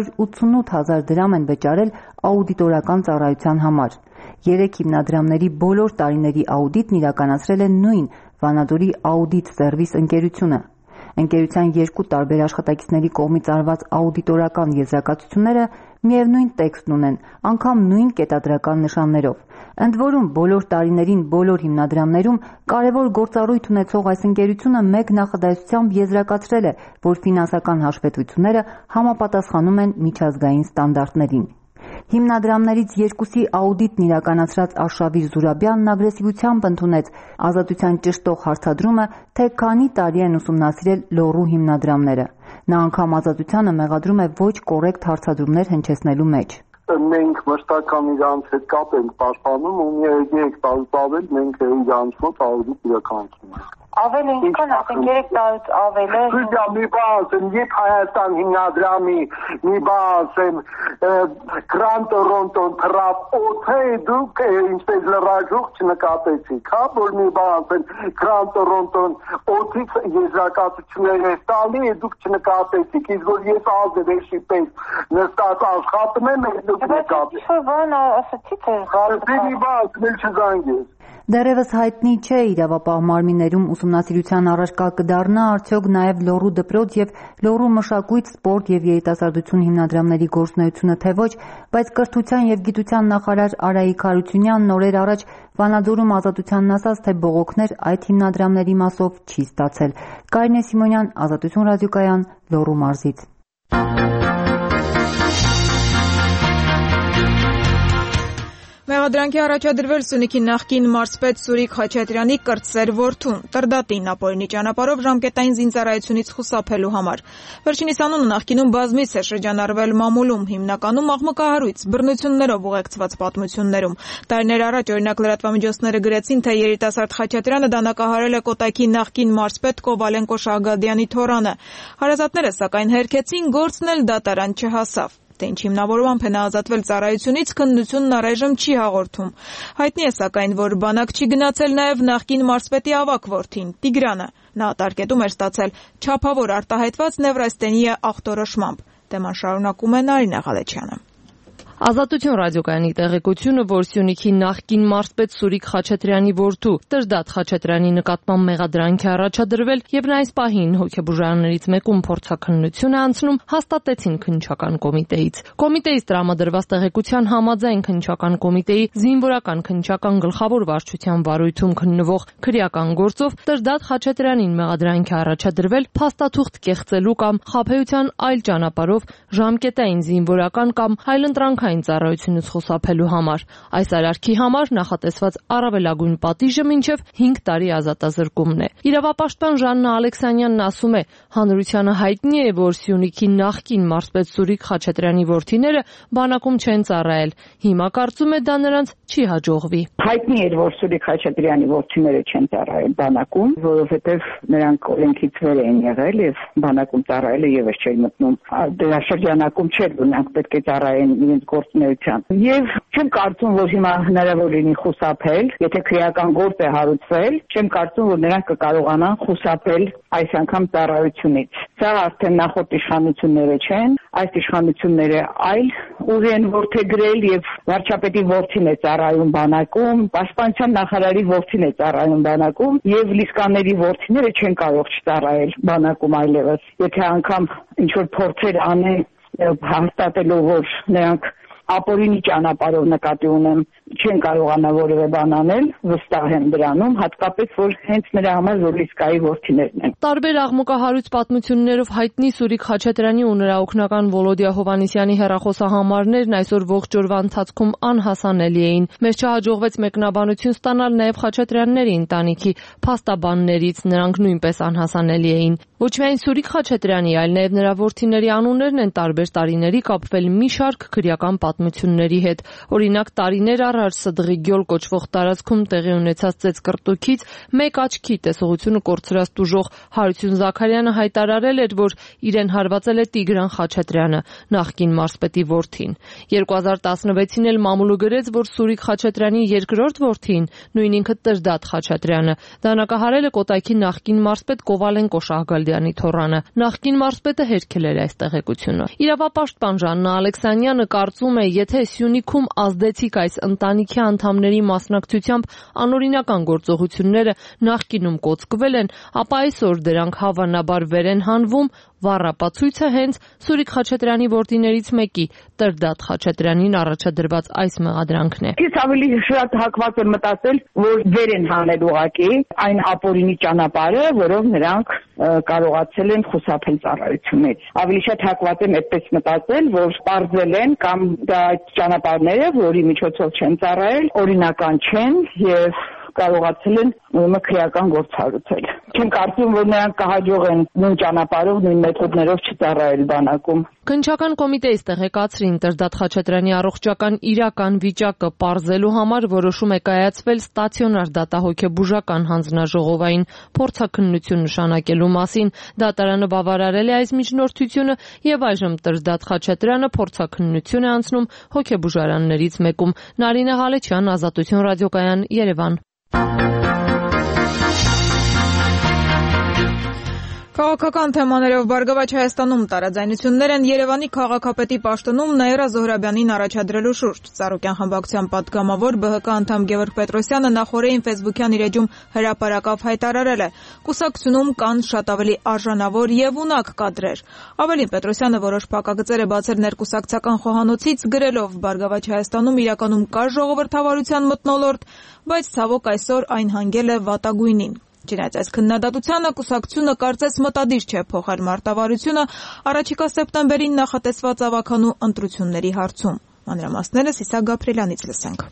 388,000 դրամ են վճարել աուդիտորական ծառայության համար։ 3 հիմնադրամների բոլոր տարիների աուդիտն իրականացրել է նույն Վանաձորի աուդիտ սերվիս ընկերությունը։ Ընկերության 2 տարբեր աշխատակիցների կողմից արված աուդիտորական եզրակացությունները միևնույն տեքստն ունեն, անգամ նույն կետադրական նշաններով։ Ընդ որում, բոլոր տարիներին բոլոր հիմնադրամներում կարևոր գործառույթ ունեցող այս ընկերությունը մեկ նախադասությամբ եզրակացրել է, որ ֆինանսական հաշվետվությունները համապատասխանում են միջազգային ստանդարտներին։ Հիմնադրամներից 2-ի աուդիտն իրականացրած Արշավիր Զուրաբյանն ագրեսիվությամբ ընդունեց ազատության ճշտող հարցադրումը, թե քանի տարի են ուսումնասիրել Լոռու հիմնադրամները։ Նա անգամ ազատությանը մեղադրում է ոչ կոռեկտ հարցադրումներ հնչեցնելու մեջ։ Մենք մշտական իրանց հետ կապ ենք պաշտպանում ու 3 տարուց ավել մենք իրանց մոտ աուդիտ իրականացնում ենք։ Ավել ինչքան ասենք 3 տարուց ավել է։ Սուդիա մի բան, երբ Հայաստան հիմնադրամի մի բան, Grand Toronto-ն թրապ օթե դուք ինչպես լրաժող չնկատեցիք, հա, որ մի բան, Grand Toronto-ն օթից եզրակացություններ է տալի, դուք չնկատեցիք, իսկ որ ես ազդեցի պես նստած աշխատում եմ, դուք նկատեցիք։ Ինչ բան ասացիք է զարգացած։ Դեռևս հայտնի չէ իրավապահ մարմիններում ուսումնասիրության առարկա կդառնա արդյոք նաև Լոռու դպրոց եւ Լոռու մշակույթ, սպորտ եւ երիտասարդություն հիմնադրամների գործունեությունը թե ոչ, բայց կրթության եւ գիտության նախարար Արայիկ Հարությունյանն օրեր առաջ Վանաձորում ազատությանն ասաց, թե բողոքներ այդ հիմնադրամների մասով չի ստացել։ Կարինե Սիմոնյան, Ազատություն ռադիոկայան, Լոռու մարզից։ Մեղադրանքի առաջադրվել Սյունիքի նախկին մարզպետ Սուրիկ Խաչատրյանի կրտսեր որդուն Տրդատին ապօրինի ճանապարհով ժամկետային զինծառայությունից խուսափելու համար։ Վերջինիս անունը նախկինում բազմից է շրջանառվել մամուլում, հիմնականում աղմկահարույց բռնություններով ուղեկցված պատմություններում։ Տարիներ առաջ օրինակ լրատվամիջոցները գրեցին, թե երիտասարդ Խաչատրյանը դանակահարել է Կոտայքի նախկին մարզպետ Կովալենկո Շահագադյանի թոռանը։ Հարազատները սակայն հերքեցին, գործն էլ դատարան չհասավ։ Թե ինչ հիմնավորմամբ է նա ազատվել ծառայությունից, քննությունն առայժմ չի հաղորդում։ Հայտնի է սակայն, որ բանակ չի գնացել նաև նախկին մարզպետի ավագ որդին Տիգրանը։ Նա արտարկետում էր ստացել չափավոր արտահայտված նևրաստենիա ախտորոշմամբ։ Թեման շարունակում է Նարինե Ղալեչյանը։ Ազատություն ռադիոկայանի տեղեկությունը, որ Սյունիքի նախկին մարզպետ Սուրիկ Խաչատրյանի որդու Տրդատ Խաչատրյանի նկատմամբ մեղադրանք է առաջադրվել եւ նա այս պահին հոգեբուժարաններից մեկում փորձաքննություն է անցնում, հաստատեցին քննչական կոմիտեից։ Կոմիտեից տրամադրված տեղեկության համաձայն քննչական կոմիտեի զինվորական քննչական գլխավոր վարչության վարույթում քննվող քրեական գործով Տրդատ Խաչատրյանին մեղադրանք է առաջադրվել փաստաթուղթ կեղծելու կամ խաբեության այլ ճանապարհով ժամկետային զինվորական կամ այլընտրանք ծառայությունից խուսափելու համար։ Այս արարքի համար նախատեսված առավելագույն պատիժը մինչև 5 տարի ազատազրկումն է։ Իրավապաշտպան Ժաննա Ալեքսանյանն ասում է, հանրությանը հայտնի է, որ Սյունիքի նախկին մարզպետ Սուրիկ Խաչատրյանի որդիները բանակում չեն ծառայել։ Հիմա կարծում է դա նրանց չի հաջողվի։ Հայտնի էր, որ Սուրիկ Խաչատրյանի որդիները չեն ծառայել բանակում, որովհետև նրանք օրենքից վեր են եղել եւ բանակում ծառայելը եւս չէր մտնում դրա շրջանակում չէր, որ նրանք պետք է ծառայեն իրենց գործունեությամբ։ Եվ չեմ կարծում, որ հիմա հնարավոր լինի խուսափել, եթե քրեական գործ է հարուցվել, չեմ կարծում, որ նրանք կկարողանան խուսափել այս անգամ ծառայությունից։ Սա արդեն նախորդ իշխանությունները չեն, այս իշխանությունները այլ ուղի են որդեգրել եւ վարչապետի որդին է ծառայում բանակում, պաշտպանության նախարարի որդին է ծառայում բանակում եւ լիսկաների որդիները չեն կարող չծառայել բանակում այլևս։ Եթե անգամ ինչ որ փորձեր անեն հաստատելով, որ նրանք ապօրինի ճանապարհով նկատի ունեմ, չեն կարողանա որևէ բան անել, վստահ եմ դրանում, հատկապես որ հենց նրա համար որ լիսկայի որդիներն են։ Տարբեր աղմկահարույց պատմություններով հայտնի Սուրիկ Խաչատրյանի ու նրա օգնական Վոլոդիա Հովհաննիսյանի հեռախոսահամարներն այսօր ողջ օրվա ընթացքում անհասանելի էին։ Մեզ չհաջողվեց մեկնաբանություն ստանալ նաև Խաչատրյանների ընտանիքի փաստաբաններից, նրանք նույնպես անհասանելի էին։ Ոչ միայն Սուրիկ Խաչատրյանի, այլ նաև նրա որդիների անուններն են տարբեր տարիների կապվել մի շարք քրեական պատմությունների հետ։ Օրինակ տարիներ առաջ Սդղի գյոլ կոչվող տարածքում տեղի ունեցած ծեծկռտուքից մեկ աչքի տեսողությունը կորցրած տուժող Հարություն Զաքարյանը հայտարարել էր, որ իրեն հարվածել է Տիգրան Խաչատրյանը, նախկին մարզպետի որդին։ 2016-ին էլ մամուլը գրեց, որ Սուրիկ Խաչատրյանի երկրորդ որդին, նույն ինքը Տրդատ Խաչատրյանը, դանակահարել է Կոտայքի նախկին մարզպետ Կովալենկո Շահագալդյանի թոռանը։ Նախկին մարզպետը հերքել էր այս տեղեկությունը։ Իրավապաշտպան Ժաննա Ալեքսանյանը կարծում է, եթե Սյունիքում ազդեցիկ այս ընտանիքի անդամների մասնակցությամբ անօրինական գործողությունները նախկինում կոծկվել են, ապա այսօր դրանք հավանաբար վեր են հանվում, վառապացույցը հենց Սուրիկ Խաչատրյանի որդիներից մեկի Տրդատ Խաչատրյանին առաջադրված այս մեղադրանքն է։ Ես ավելի շատ հակված եմ մտածել, որ վեր են հանել ուղղակի այն ապօրինի ճանապարհը, որով նրանք կարողացել են խուսափել ծառայությունից։ Ավելի շատ հակված եմ այդպես մտածել, որ պարզել են կամ դա այդ ճանապարհները, որի միջոցով չեն ծառայել, օրինական չեն եւ կարողացել են քրեական գործ հարուցել։ Չեմ կարծում, որ նրանք կհաջողեն նույն ճանապարհով, նույն մեթոդներով չծառայել բանակում։ Քննչական կոմիտեից տեղեկացրին Տրդատ Խաչատրյանի առողջական իրական վիճակը պարզելու համար որոշում է կայացվել ստացիոնար դատահոգեբուժական հանձնաժողովային փորձաքննություն նշանակելու մասին։ Դատարանը բավարարել է այս միջնորդությունը եւ այժմ Տրդատ Խաչատրյանը փորձաքննություն է անցնում հոգեբուժարաններից մեկում։ Նարինե Ղալեչյան, Ազատություն ռադիոկայան, Երևան։ Քաղաքական թեմաներով Բարգավաճ Հայաստանում տարաձայնություններ են Երևանի քաղաքապետի պաշտոնում Նաիրա Զոհրաբյանին առաջադրելու շուրջ։ Ծառուկյան խմբակցության պատգամավոր ԲՀԿ անդամ Գևորգ Պետրոսյանը նախորդին ֆեյսբուքյան իր էջում հրապարակավ հայտարարել է. «Կուսակցությունում կան շատ ավելի արժանավոր եւ ունակ կադրեր»։ Ավելին Պետրոսյանը որոշ փակագծեր է բացել ներկուսակցական խոհանոցից, գրելով. «Բարգավաճ Հայաստանում իրականում կա ժողովրդավարության մթնոլորտ, բայց ցավոք այսօր այն հանգել է վատագույնին»։ Չնայած այս քննադատությանը կուսակցությունը կարծես մտադիր չէ փոխել մարտավարությունը առաջիկա սեպտեմբերին նախատեսված ավականու ընտրությունների հարցում։ Մանրամասները Սիսակ Գաբրելյանից լսենք։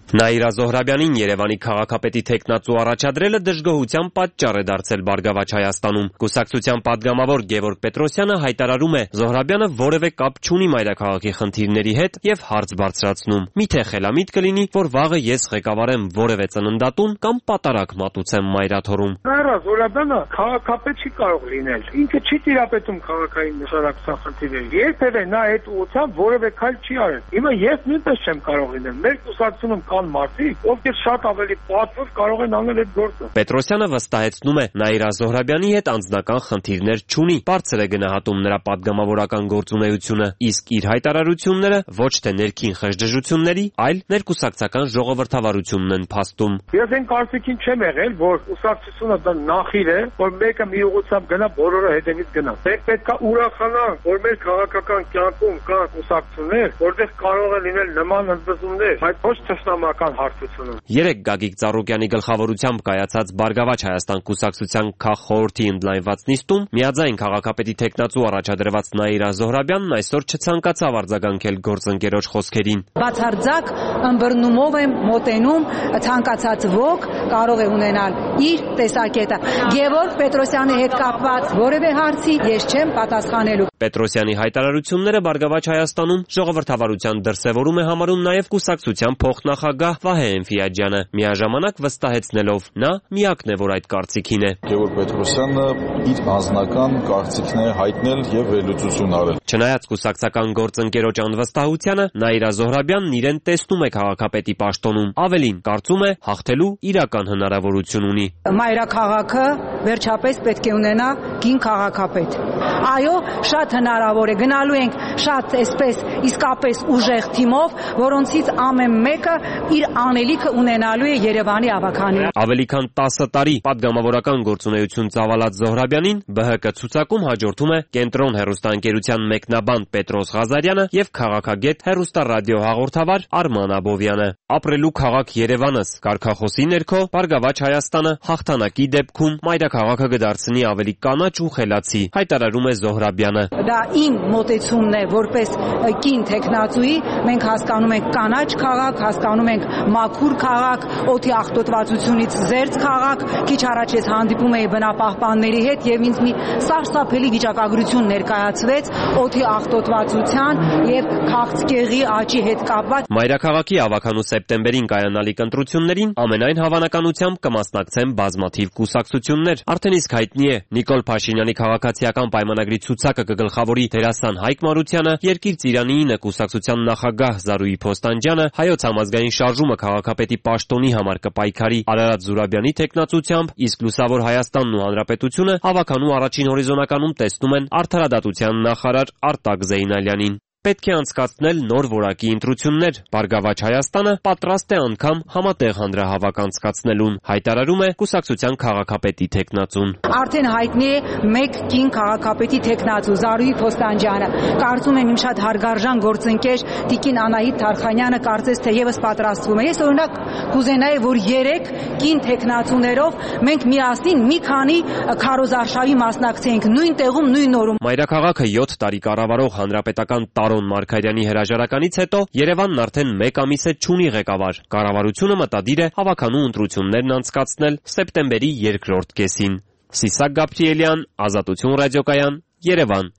Նաիրա Զոհրաբյանին Երևանի քաղաքապետի թեկնածու առաջադրելը դժգոհության պատճառ է դարձել Բարգավաճ Հայաստանում։ Կուսակցության պատգամավոր Գևորգ Պետրոսյանը հայտարարում է, Զոհրաբյանը որևէ կապ չունի մայրաքաղաքի խնդիրների հետ եւ հարց բարձրացնում։ Միթե խելամիտ կլինի, որ վաղը ես ղեկավարեմ որևէ ծննդատուն կամ պատարակ մատուցեմ մայրաթորում։ Նաիրա Զոհրաբյանը քաղաքապետ չի կարող լինել։ Ինքը չի տիրապետում քաղաքային նշանակության խնդիրներին։ Երբևէ նա այդ ուղղությամբ որևէ քայլ չի արել։ Հիմա ես նույնպես չեմ կարող լինել։ Մեր կուսակցությունում կան մարդիկ, ովքեր շատ ավելի պատվով կարող են անել այդ գործը։ Պետրոսյանը վստահեցնում է, Նաիրա Զոհրաբյանի հետ անձնական խնդիրներ չունի, բարձր է գնահատում նրա պատգամավորական գործունեությունը, իսկ իր հայտարարությունները ոչ թե ներքին խժդժությունների, այլ ներկուսակցական ժողովրդավարությունն են փաստում։ Ես այն կարծիքին չեմ եղել, որ կուսակցությունը դա նախիր է, որ մեկը մի ուղղությամբ գնա, բոլորը հետևից գնա։ Մենք պետք է ուրախանանք, որ մեր քաղաքական կյանքում կան կուսակցություններ, որտեղ կարող է լինել նման ընդվզումներ, այդ ոչ թշնամական հարթությունում։ Երեկ Գագիկ Ծառուկյանի գլխավորությամբ կայացած Բարգավաճ Հայաստան կուսակցության քաղխորհրդի ընդլայնված նիստում միաձայն քաղաքապետի թեկնածու առաջադրված Նաիրա Զոհրաբյանն այսօր չցանկացավ արձագանքել գործընկերոջ խոսքերին։ Բացարձակ ըմբռնումով եմ մոտենում, ցանկացած ոք կարող է ունենալ իր տեսակետը։ Գևորգ Պետրոսյանի հետ կապված որևէ հարցի ես չեմ պատասխանելու։ Պետրոսյանի հայտարարությունները Բարգավաճ Հայաստանում ժողովրդավարության դրսևորում է համարում նաև կուսակցության փոխնախագահ Վահե Էնֆիաջյանը, միաժամանակ վստահեցնելով նա միակն է, որ այդ կարծիքին է։ Գևորգ Պետրոսյանը իր անձնական կարծիքն է հայտնել եւ վերլուծություն արել։ Չնայած կուսակցական գործընկերոջ անվստահությանը, Նաիրա Զոհրաբյանն իրեն տեսնում է քաղաքապետի պաշտոնում։ Ավելին, կարծում է, հաղթելու իրական հնարավորություն ունի։ Մայրաքաղաքը վերջապես պետք է ունենա կին քաղաքապետ։ Այո, շատ հնարավոր է, գնալու ենք շատ այսպես իսկապես ուժեղ թիմով, որոնցից ամեն մեկը իր անելիքը ունենալու է Երևանի ավականին։ Ավելի քան 10 տարի պատգամավորական գործունեություն ծավալած Զոհրաբյանին ԲՀԿ ցուցակում հաջորդում է Կենտրոն հեռուստաընկերության մեկնաբան Պետրոս Ղազարյանը եւ քաղաքագետ հեռուստառադիո հաղորդավար Արման Աբովյանը։ Ապրելու քաղաք Երևանս կարգախոսի ներքո Բարգավաճ Հայաստանը հաղթանակի դեպքում մայրաքաղաքը կդարձնի ավելի կանաչ ու խելացի, հայտարարում է Զոհրաբյանը։ Դա իմ մոտեցումն է, որպես կին տեխնացուի, մենք հասկանում ենք կանաչ քաղաք, հասկանում ենք մաքուր քաղաք, օդի աղտոտվածությունից զերծ քաղաք։ Քիչ առաջ ես հանդիպում էի բնապահպանների հետ եւ ինձ մի սարսափելի վիճակագրություն ներկայացվեց օդի աղտոտվածության եւ քաղցկեղի աճի հետ կապված։ Մայրաքաղաքի ավականու սեպտեմբերին կայանալիք ընտրություններին ամենայն հավանականությամբ կմասնակցեն բազմաթիվ կուսակցություններ։ Արդեն իսկ հայտնի է Նիկոլ Փաշինյանի քաղաքացիական պայմանագրի ցուցակը կգլխավորի դերասան Հայկ Մարությանը, Երկիր Ծիրանի 9 կուսակցության նախագահ Զարուհի Փոստանջյանը, Հայոց համազգային շարժումը քաղաքապետի պաշտոնի համար կպայքարի Արարատ Զուրաբյանի թեկնածությամբ, իսկ Լուսավոր Հայաստանն ու Հանրապետությունը հավականու առաջին հորիզոնականում տեսնում են արդարադատության նախարար Արտակ Զեյնալյանին։ Պետք է անցկացնել նոր որակի ընտրություններ։ Բարգավաճ Հայաստանը պատրաստ է անգամ համատեղ հանրահավաք անցկացնելուն, հայտարարում է կուսակցության քաղաքապետի թեկնածուն։ Արդեն հայտնի է մեկ կին քաղաքապետի թեկնածու Զարուհի Փոստանջյանը։ Կարծում եմ իմ շատ հարգարժան գործընկեր Տիկին Անահիտ Թարխանյանը կարծես թե եւս պատրաստվում է։ Ես օրինակ կուզենայի, որ 3 կին թեկնածուներով մենք միասին մի քանի քարոզարշավի մասնակցեինք նույն տեղում, նույն օրում։ Մայրաքաղաքը 7 տարի կառավարող հանրապետական Տարոն Մարգարյանի հրաժարականից հետո Երևանն արդեն 1 ամիս է չունի ղեկավար։ Կառավարությունը մտադիր է հավականու ընտրություններն անցկացնել սեպտեմբերի 2-րդ կեսին։ Սիսակ Գաբրիելյան, Ազատություն ռադիոկայան, Երևան։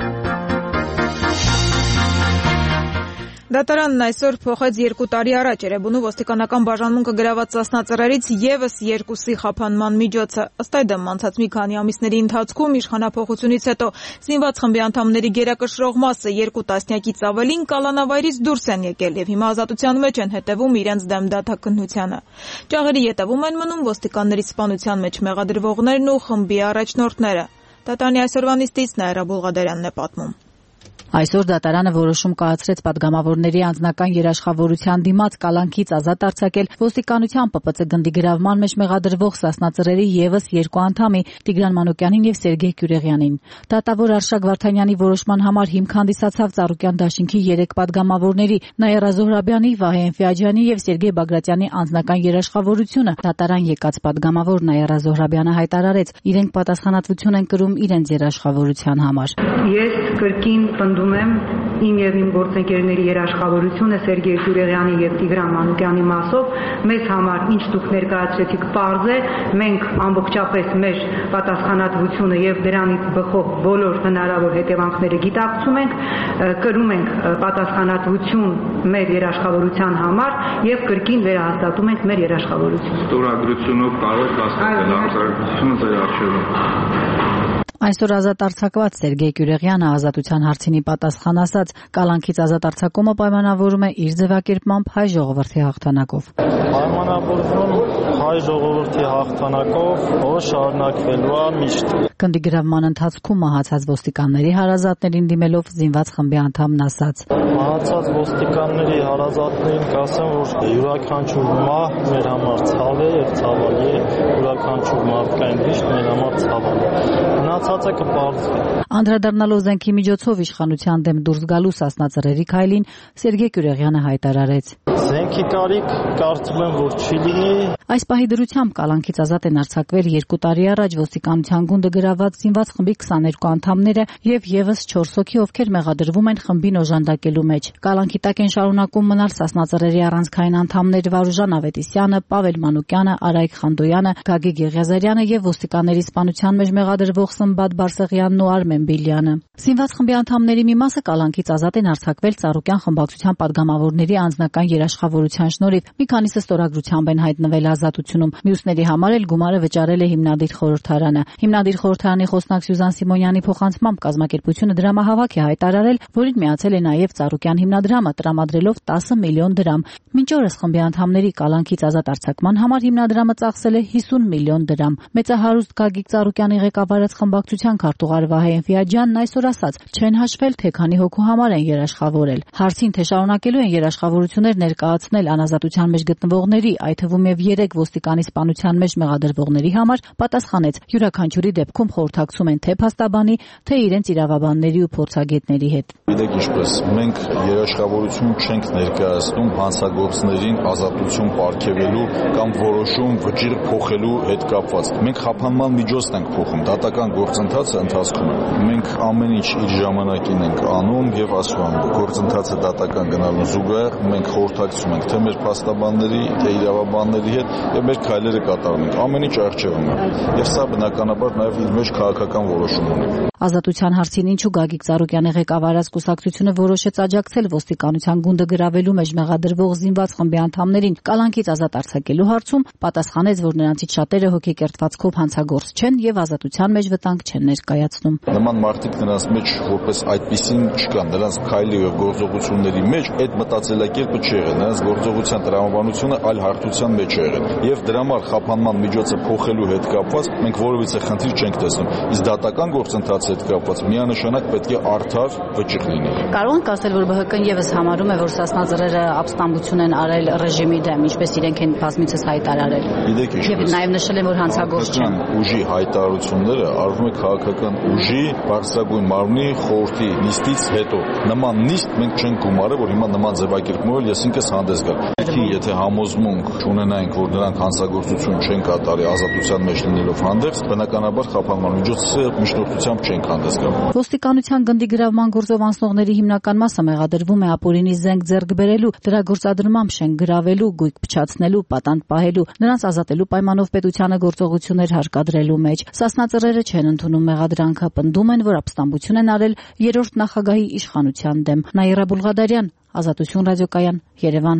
Դատարանն այսօր փոխեց 2 տարի առաջ Էրեբունու ոստիկանական բաժանմունքը գրաված ծասնածրերից եւս 2-ի խափանման միջոցը։ Ըստ այդմ անցած մի քանի ամիսների ընթացքում իշխանափոխությունից հետո զինված խմբի անդամների գերակշռող մասը 2 տասնյակից ավելին կալանավայրից դուրս են եկել եւ հիմա ազատության մեջ են հետեւում իրենց դեմ դատաքննությանը։ Ճաղերի ետևում են մնում ոստիկանների սպանության մեջ մեղադրվողներն ու խմբի առաջնորդները։ Դատարանի այսօրվա նիստից Նաիրա Բուլղադարյանն է պատմում։ Այսօր դատարանը որոշում կայացրեց պատգամավորների անձնական երաշխավորության դիմաց կալանքից ազատ արձակել ոստիկանության ՊՊՑ գնդի գրավման մեջ մեղադրվող սասնածրերի եւս 2 անդամի Տիգրան Մանուկյանին եւ Սերգեյ Կյուրեղյանին։ Դատավոր Արշակ Վարդանյանի որոշման համար հիմք հանդիսացավ Ծառուկյան դաշինքի 3 պատգամավորների Նաիրա Զոհրաբյանի, Վահե Էնֆիաջյանի եւ Սերգեյ Բագրատյանի անձնական երաշխավորությունը։ Դատարան եկած պատգամավոր Նաիրա Զոհրաբյանը հայտարարեց, իրենք պատասխանատվություն են կրում իրենց երաշխավորության համար։ Ես կրկին պնդում եմ իմ եւ իմ գործընկերների երաշխավորությունը Սերգեյ Գյուրեղյանի եւ Տիգրան Մանուկյանի մասով մեզ համար ինչ դուք ներկայացրեցիք պարզ է, մենք ամբողջապես մեր պատասխանատվությունը եւ դրանից բխող բոլոր հնարավոր հետևանքները գիտակցում ենք, կրում ենք պատասխանատվություն մեր երաշխավորության համար եւ կրկին վերահաստատում ենք մեր երաշխավորությունը։ Ստորագրությունով կարող եք հաստատել արձակությունը ձեր արժևում։ Այսօր ազատ արձակված Սերգեյ Գյուրեղյանը ազատության հարցինի պատասխան ասաց, կալանքից ազատ արձակումը պայմանավորում է իր ձևակերպմամբ հայ ժողովրդի հաղթանակով։ Պայմանավորվում հայ ժողովրդի հաղթանակով, որը շարունակվելու է միշտ։ Գնդի գրավման ընթացքում մահացած ոստիկանների հարազատներին դիմելով զինված խմբի անդամն ասաց. Մահացած ոստիկանների հարազատներին կասեմ, որ յուրաքանչյուր մահ մեր համար ցավ է եւ ցավալի է, յուրաքանչյուր մարդկային վիշտ մեր համար ցավալի է։ Մնացածը կպարզվի։ Անդրադառնալով զենքի միջոցով իշխանության դեմ դուրս գալու Սասնա-Ծռերի քայլին Սերգեյ Գյուրեղյանը հայտարարեց. Զենքի կարիք կարծում եմ, որ չի լինի։ Այս պահի դրությամբ կալանքից ազատ են արձակվել 2 տարի առաջ ոստիկանության գունդը գրաված զինված խմբի 22 անդամները եւ եւս 4 հոգի, ովքեր մեղադրվում են խմբին օժանդակելու մեջ։ Կալանքի տակ են շարունակում մնալ Սասնա-Ծռերի առանցքային անդամներ Վարուժան Ավետիսյանը, Պավել Մանուկյանը, Արայիկ Խանդոյանը, Գագիկ Եղիազարյանը եւ ոստիկանների սպանության մեջ մեղադրվող Սմբատ Բարսեղյանն ու Արմեն Բիլյանը։ Զինված խմբի անդամների մի մասը կալանքից ազատ են արձակվել Ծառուկյան խմբակցության падգամավորների անձնական երաշխավորության շնորհիվ։ Մի քանիսը ստորագրությամբ են հայտնվել ազատությունում։ Մյուսների համար էլ գումարը վճարել է հիմնադիր խորհրդարանը։ Հիմնադիր խորհրդարանի խոսնակ Սյուզան Սիմոնյանի փոխանցմամբ կազմակերպությունը դրամահավաք է հայտարարել, որին միացել է նաև Ծառուկյան հիմնադրամը, տրամադրելով 10 միլիոն դրամ։ Մինչ օրս խմբի անդամների կալանքից ազատ արձակման համար հիմնադրամը ծախսել է 50 միլիոն դրամ։ Մեծահարուստ Գագիկ Ծառուկյանի ղեկավարած խմբակցության քարտուղար Վահե Էնֆիաջյանն այսօր ասաց, չեն հաշվել, թե քանի հոգու համար են երաշխավորել։ Հարցին, թե շարունակելու են երաշխավորություններ ներկայացնել անազատության մեջ գտնվողների, այդ թվում եւ 3 ոստիկանի սպանության մեջ մեղադրվողների համար, պատասխանեց. յուրաքանչյուրի դեպքում խորհրդակցում են թե փաստաբանի, թե իրենց իրավաբանների ու փորձագետների հետ։ Գիտեք ինչպես, մենք երաշխավորություն չենք ներկայացնում հանցագործներին ազատություն պարգևելու կամ որոշում վճիռ փոխելու հետ կապված։ Մենք խափանման միջոցն ենք փոխում, դատական գործընթացը ընթացքում է։ Մենք ամեն ինչ իր ժամանակին ենք անում եւ ասում եմ, գործընթացը դատական գնալու զուգահեռ մենք խորհրդակցում ենք թե մեր փաստաբանների, թե իրավաբանների հետ եւ մեր քայլերը կատարում ենք։ Ամեն ինչ արժևում է։ Եվ սա բնականաբար նաեւ իր մեջ քաղաքական որոշում ունի։ Ազատության հարցին ինչու Գագիկ Ծառուկյանի ղեկավարած կուսակցությունը որոշեց աջակցել ոստիկանության գունդը գրավելու մեջ մեղադրվող զինված խմբի անդամներին կալանքից ազատ արձակելու հարցում, պատասխանեց, որ նրանցից շատերը հոգեկերտվածքով հանցագործ չեն եւ ազատության մեջ վտանգ չեն ներկայացնում։ Նման մարդիկ նրանց մեջ որպես այդպիսին չկան, նրանց քայլի եւ գործողությունների մեջ այդ մտածելակերպը չի եղել, նրանց գործողության տրամաբանությունը այլ հարթության մեջ է եղել եւ դրա համար խափանման միջոցը փոխելու հետ կապված մենք որևիցե խնդիր չենք տեսնում։ Իսկ դատական գործընթացի հետ կապված միանշանակ պետք է արդար վճիռ լինի։ Կարող ենք ասել, որ ԲՀԿ-ն եւս համարում է, որ Սասնա-Ծռերը ապստամբություն են արել ռեժիմի դեմ, ինչպես իրենք են բազմիցս հայտարարել։ Գիտեք ինչպես։ Եվ նաեւ նշել են, որ հանցագործ չեն։ Ուժի հայտարարությունները արվում է քաղաքական ուժի բարձրագույն մարմնի խորհրդի նիստից հետո։ Նման նիստ մենք չենք գումարել, որ հիմա նման ձևակերպումով ես ինքս հանդես գալ։ Եթե համոզմունք չունենայինք, որ նրանք հանցագործություն չեն կատարի ազատության մեջ լինելով հանդերձ, բնականաբար խափանման միջոցը միջնորդությամբ չենք հանդես գալ։ Ոստիկանության գնդի գրավման գործով անցնողների հիմնական մասը մեղադրվում է ապօրինի զենք ձեռք բերելու, դրա գործադրմամբ շենք գրավելու, գույք փչացնելու, պատանդ պահելու, նրանց ազատելու պայմանով պետությանը գործողություններ հարկադրելու մեջ։ Սասնա-Ծռերը չեն ընդունում մեղադրանքը, պնդում են, որ ապստամբություն են արել երրորդ նախագահի իշխանության դեմ։ Նաիրա Բուլղադարյան, Ազատություն ռադիոկայան, Երևան։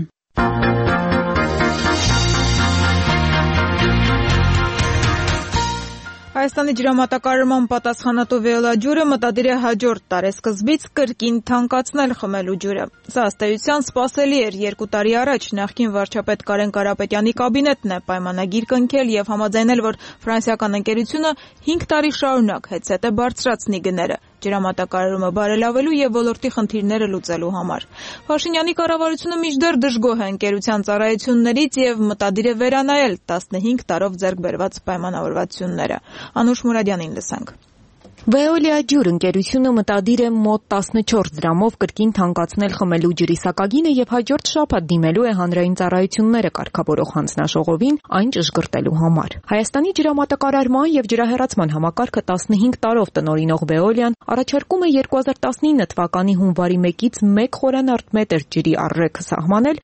Հայաստանի ջրամատակարարման պատասխանատու Վիոլա ջուրը մտադիր է հաջորդ տարեսկզբից կրկին թանկացնել խմելու ջուրը։ Սա ըստ էության սպասելի էր 2 տարի առաջ նախկին վարչապետ Կարեն Կարապետյանի կաբինետն է պայմանագիր կնքել եւ համաձայնել, որ ֆրանսիական ընկերությունը 5 տարի շարունակ հետզհետե բարձրացնի գները ջրամատակարարումը բարելավելու եւ ոլորտի խնդիրները լուծելու համար։ Փաշինյանի կառավարությունը մինչդեռ դժգոհ է ընկերության ծառայություններից եւ մտադիր է վերանայել 15 տարով ձեռք բերված պայմանավորվածությունները։ Անուշ Մուրադյանին լսենք։ Veolia ջուր ընկերությունը մտադիր է մոտ 14 դրամով կրկին թանկացնել խմելու ջրի սակագինը եւ հաջորդ շաբաթ դիմելու է հանրային ծառայությունները կարգավորող հանձնաժողովին այն ճշգրտելու համար։ Հայաստանի ջրամատակարարման եւ ջրահեռացման համակարգը 15 տարով տնօրինող Veolia-ն առաջարկում է 2019 թվականի հունվարի 1-ից 1 խորանարդ մետր ջրի առրեքը սահմանել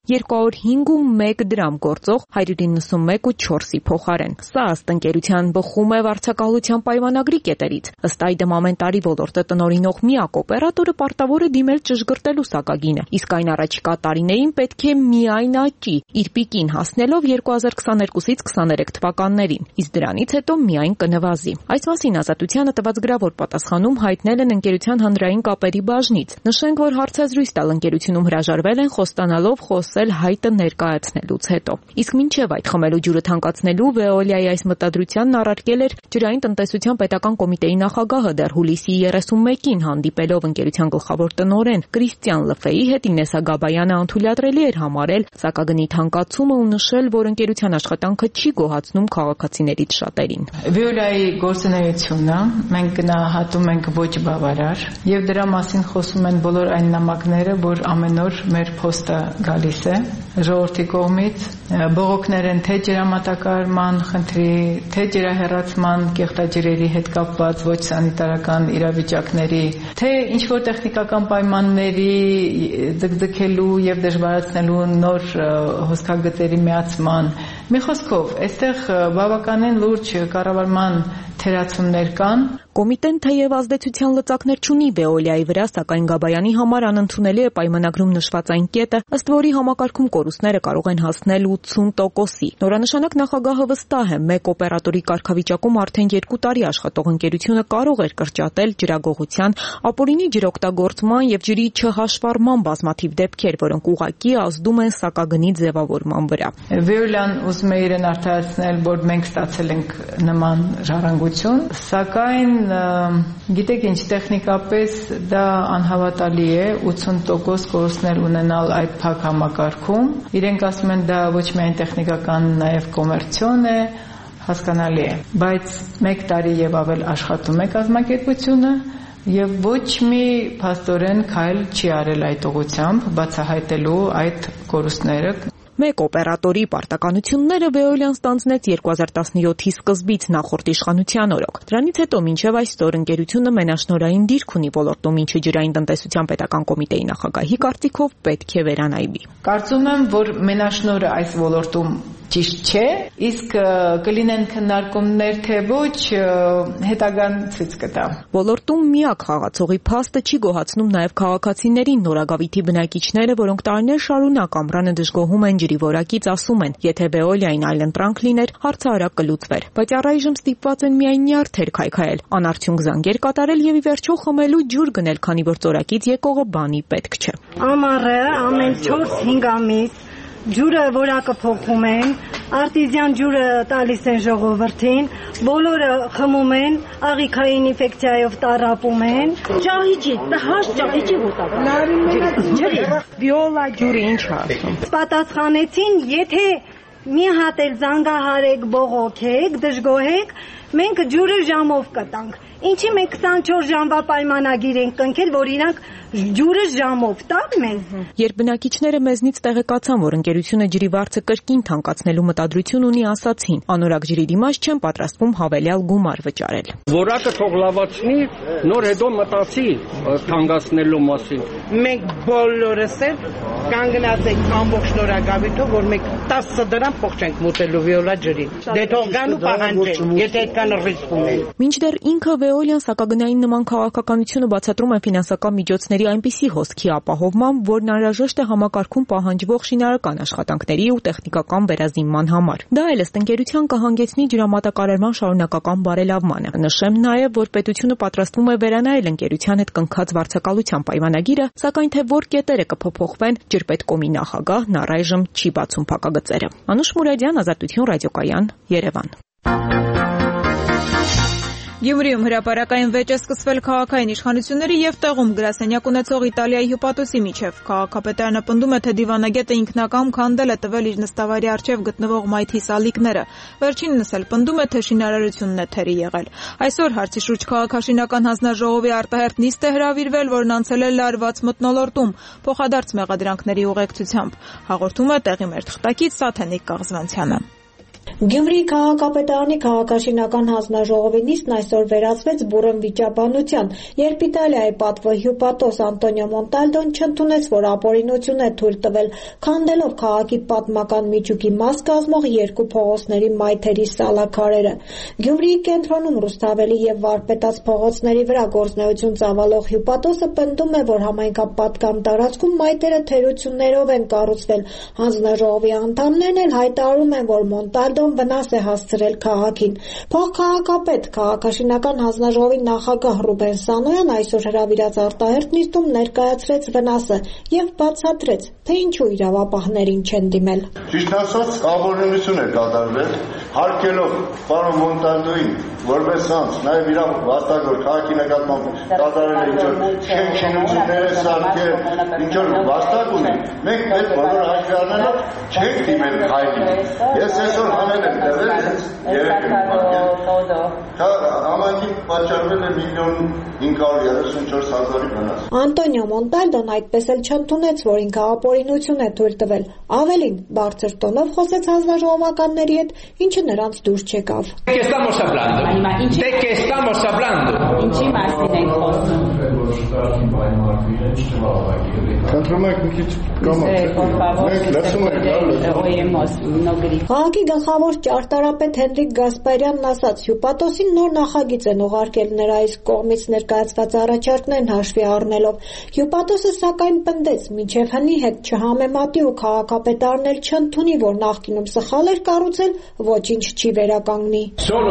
205.1 դրամ գործող 191.4-ի փոխարեն։ Սա ըստ ընկերության բխում է վարձակալության պայմանագրի կետերից։ Ըստ այդմ ամեն տարի ոլորտը տնօրինող միակ օպերատորը պարտավոր է դիմել ճշգրտելու սակագինը, իսկ այն առաջիկա տարիներին պետք է միայն աճի, իր պիկին հասնելով 2022-ից 23 թվականներին, իսկ դրանից հետո միայն կնվազի։ Այս մասին Ազատությանը տված գրավոր պատասխանում հայտնել են ընկերության հանրային կապերի բաժնից։ Նշենք, որ հարցազրույց տալ ընկերությունում հրաժարվել են խոստանալով խոսել հայտը ներկայացնելուց հետո։ Իսկ մինչև այդ խմելու ջուրը թանկացնելու Veolia-ի այս մտադրությանն առարկել էր ջրային տնտեսության պետական կոմիտեի նախագահը դեռ հուլիսի 31-ին հանդիպելով ընկերության գլխավոր տնօրեն Կրիստիան Լֆեի հետ Ինեսա Գաբայանը անթույլատրելի էր համարել սակագնի թանկացումը ու նշել, որ ընկերության աշխատանքը չի գոհացնում քաղաքացիներից շատերին։ Veolia-ի գործունեությունը մենք գնահատում ենք ոչ բավարար եւ դրա մասին խոսում են բոլոր այն նամակները, որ ամեն օր մեր փոստը գալիս է ժողովրդի կողմից, բողոքներ են թե ջրամատակարարման խնդրի, թե ջրահեռացման կեղտաջրերի հետ կապված ոչ սանիտարական իրավիճակների, թե ինչ-որ տեխնիկական պայմանների ձգձգելու եւ դժվարացնելու նոր հոսքագծերի միացման։ Մի խոսքով, այստեղ բավականին լուրջ կառավարման թերացումներ կան։ Կոմիտեն թեև ազդեցության լծակներ չունի Veolia-ի վրա, սակայն Գաբայանի համար անընդունելի է պայմանագրում նշված այն կետը, ըստ որի համակարգում կորուստները կարող են հասնել 80%-ի։ Նորանշանակ նախագահը վստահ է, մեկ օպերատորի կարգավիճակում արդեն 2 տարի աշխատող ընկերությունը կարող էր կրճատել ջրագողության, ապօրինի ջրօգտագործման եւ ջրի չհաշվառման բազմաթիվ դեպքեր, որոնք ուղղակի ազդում են սակագնի ձևավորման վրա։ Veolia-ն ուզում է իրեն արդարացնել, որ մենք ստացել ենք նման ժառանգություն, սակայն գիտեք ինչ, տեխնիկապես դա անհավատալի է 80% կորուստներ ունենալ այդ փակ համակարգում։ Իրենք ասում են դա ոչ միայն տեխնիկական, նաև կոմերցիոն է, հասկանալի է, բայց 1 տարի եւ ավել աշխատում է կազմակերպությունը եւ ոչ մի փաստորեն քայլ չի արել այդ ուղղությամբ բացահայտելու այդ կորուստները։ Մեկ օպերատորի պարտականությունները Veolia-ն ստանձնեց 2017-ի սկզբից նախորդ իշխանության օրոք։ Դրանից հետո մինչև այսօր ընկերությունը մենաշնորհային դիրք ունի ոլորտում, ինչը ջրային տնտեսության պետական կոմիտեի նախագահի կարծիքով պետք է վերանայվի։ Կարծում եմ, որ մենաշնորհը այս ոլորտում ճիշտ չէ, իսկ կլինեն քննարկումներ թե ոչ, հետագան ցույց կտա։ Ոլորտում միակ խաղացողի փաստը չի գոհացնում նաև քաղաքացիներին, Նորագավիթի բնակիչները, որոնք տարիներ շարունակ ամռանը դժգոհում են ջրի որակից, ասում են, եթե Veolia-ին այլընտրանք լիներ, հարցը արագ կլուծվեր, բայց առայժմ ստիպված են միայն նյարդեր քայքայել, անարդյունք զանգեր կատարել եւ ի վերջո խմելու ջուր գնել, քանի որ ծորակից եկողը բանի պետք չէ։ Ամառը ամեն 4-5 ամիս ջուրը որակը փոխում են, արտիզյան ջուրը տալիս են ժողովրդին, բոլորը խմում են, աղիքային ինֆեկցիայով տառապում են։ Ճահիճի, հաշ ճահիճի ջրի։ Veolia ջուրը ինչ է ասում։ Պատասխանեցին, եթե մի հատ էլ զանգահարեք, բողոքեք, դժգոհեք, մենք ջուրը ժամով կտանք։ Ինչի մենք 24 ժամվա պայմանագիր ենք կնքել, որ իրանք ջուրը ժամով տան մեզ։ Երբ բնակիչները մեզնից տեղեկացան, որ ընկերությունը ջրի վարձը կրկին թանկացնելու մտադրություն ունի, ասացին, անորակ ջրի դիմաց չեն պատրաստվում հավելյալ գումար վճարել։ Որակը թող լավացնի, նոր հետո մտածի թանկացնելու մասին։ Մենք բոլորս էլ կանգնած ենք ամբողջ Նորագավիթով, որ մենք 10 դրամ փող չենք մուտելու Veolia ջրի։ Դե թող գան ու պահանջեն, եթե այդքան ռիսկ ունեն։ Մինչդեռ ինքը Veolia-ն սակագնային նման քաղաքականությունը բացատրում է ֆինանսական միջոցների այնպիսի հոսքի ապահովմամբ, որն անհրաժեշտ է համակարգում պահանջվող շինարարական աշխատանքների ու տեխնիկական վերազինման համար։ Դա էլ ըստ ընկերության կհանգեցնի ջրամատակարարման շարունակական բարելավմանը։ Նշեմ նաև, որ պետությունը պատրաստվում է վերանայել ընկերության հետ կնքած վարձակալության պայմանագիրը, սակայն թե որ կետերը կփոփոխվեն, ջրպետկոմի նախագահն առայժմ չի բացում փակագծերը։ Անուշ Մուրադյան, Ազատություն ռադիոկայան, Երևան։ Գյումրիում հրապարակային վեճ է սկսվել քաղաքային իշխանությունների եւ տեղում գրասենյակ ունեցող Իտալիայի հյուպատոսի միջև։ Քաղաքապետարանը պնդում է, թե դիվանագետը ինքնակամ քանդել է տվել իր նստավայրի առջև գտնվող մայթի սալիկները։ Վերջինս էլ պնդում է, թե շինարարությունն է թերի եղել։ Այսօր հարցի շուրջ քաղաքաշինական հանձնաժողովի արտահերթ նիստ է հրավիրվել, որն անցել է լարված մթնոլորտում, փոխադարձ մեղադրանքների ուղեկցությամբ։ Հաղորդում է տեղի մեր թղթակից Սաթենիկ Կաղզվանցյանը։ Գյումրիի քաղաքապետարանի քաղաքաշինական հանձնաժողովի նիստն այսօր վերածվեց բուռն վիճաբանության, երբ Իտալիայի պատվո հյուպատոս Անտոնիո Մոնտալդոն չընդունեց, որ ապօրինություն է թույլ տվել, քանդելով քաղաքի պատմական միջուկի մաս կազմող երկու փողոցների մայթերի սալաքարերը։ Գյումրիի կենտրոնում Ռուսթավելի եւ Վարպետաց փողոցների վրա գործունեություն ծավալող հյուպատոսը պնդում է, որ համայնքապատկան տարածքում մայթերը թերություններով են կառուցվել։ Հանձնաժողովի անդամներն էլ հայտարարում են, որ Մոնտալդոն վնաս է հասցրել քաղաքին։ Փոխքաղաքապետ քաղաքաշինական հանձնաժողովի նախագահ Ռուբեն Սանոյան այսօր հրավիրած արտահերթ նիստում ներկայացրեց վնասը եւ բացատրեց, թե ինչու իրավապահներին չեն դիմել։ Ճիշտ ասած, կապօրինություն է կատարվել, հարկելով պարոն Մոնտալդոին որպես անձ, նաեւ իր վաստակոր քաղաքի նկատմամբ կատարել է ինչ-որ շինություններ է սարքել, ինչ-որ վաստակ ունի։ Մենք այդ բոլորը հաշվի առնելով չենք դիմել հայրին։ Ես այսօր հանել եմ տվել հենց 3 համայնքի պատճառվել է 1.534.000-ի վնաս։ Անտոնիո Մոնտալդոն այդպես էլ չընդունեց, որ ինքը ապօրինություն է թույլ տվել։ Ավելին, բարձր տոնով խոսեց հանձնաժողովականների հետ, ինչը նրանց դուր չեկավ։ Ինչի մասին եք խոսում։ Խնդրում եք մի քիչ Քաղաքի գլխավոր ճարտարապետ Հենրիկ Գասպարյանն ասաց, հյուպատոսին նոր նախագիծ են ուղարկել նրա իսկ կողմից ներկայացված առաջարկներն հաշվի առնելով։ Հյուպատոսը սակայն պնդեց, մինչև հնի հետ չհամեմատի ու քաղաքապետարն էլ չընդունի, որ նախկինում սխալ էր կառուցել, ոչինչ չի վերականգնի։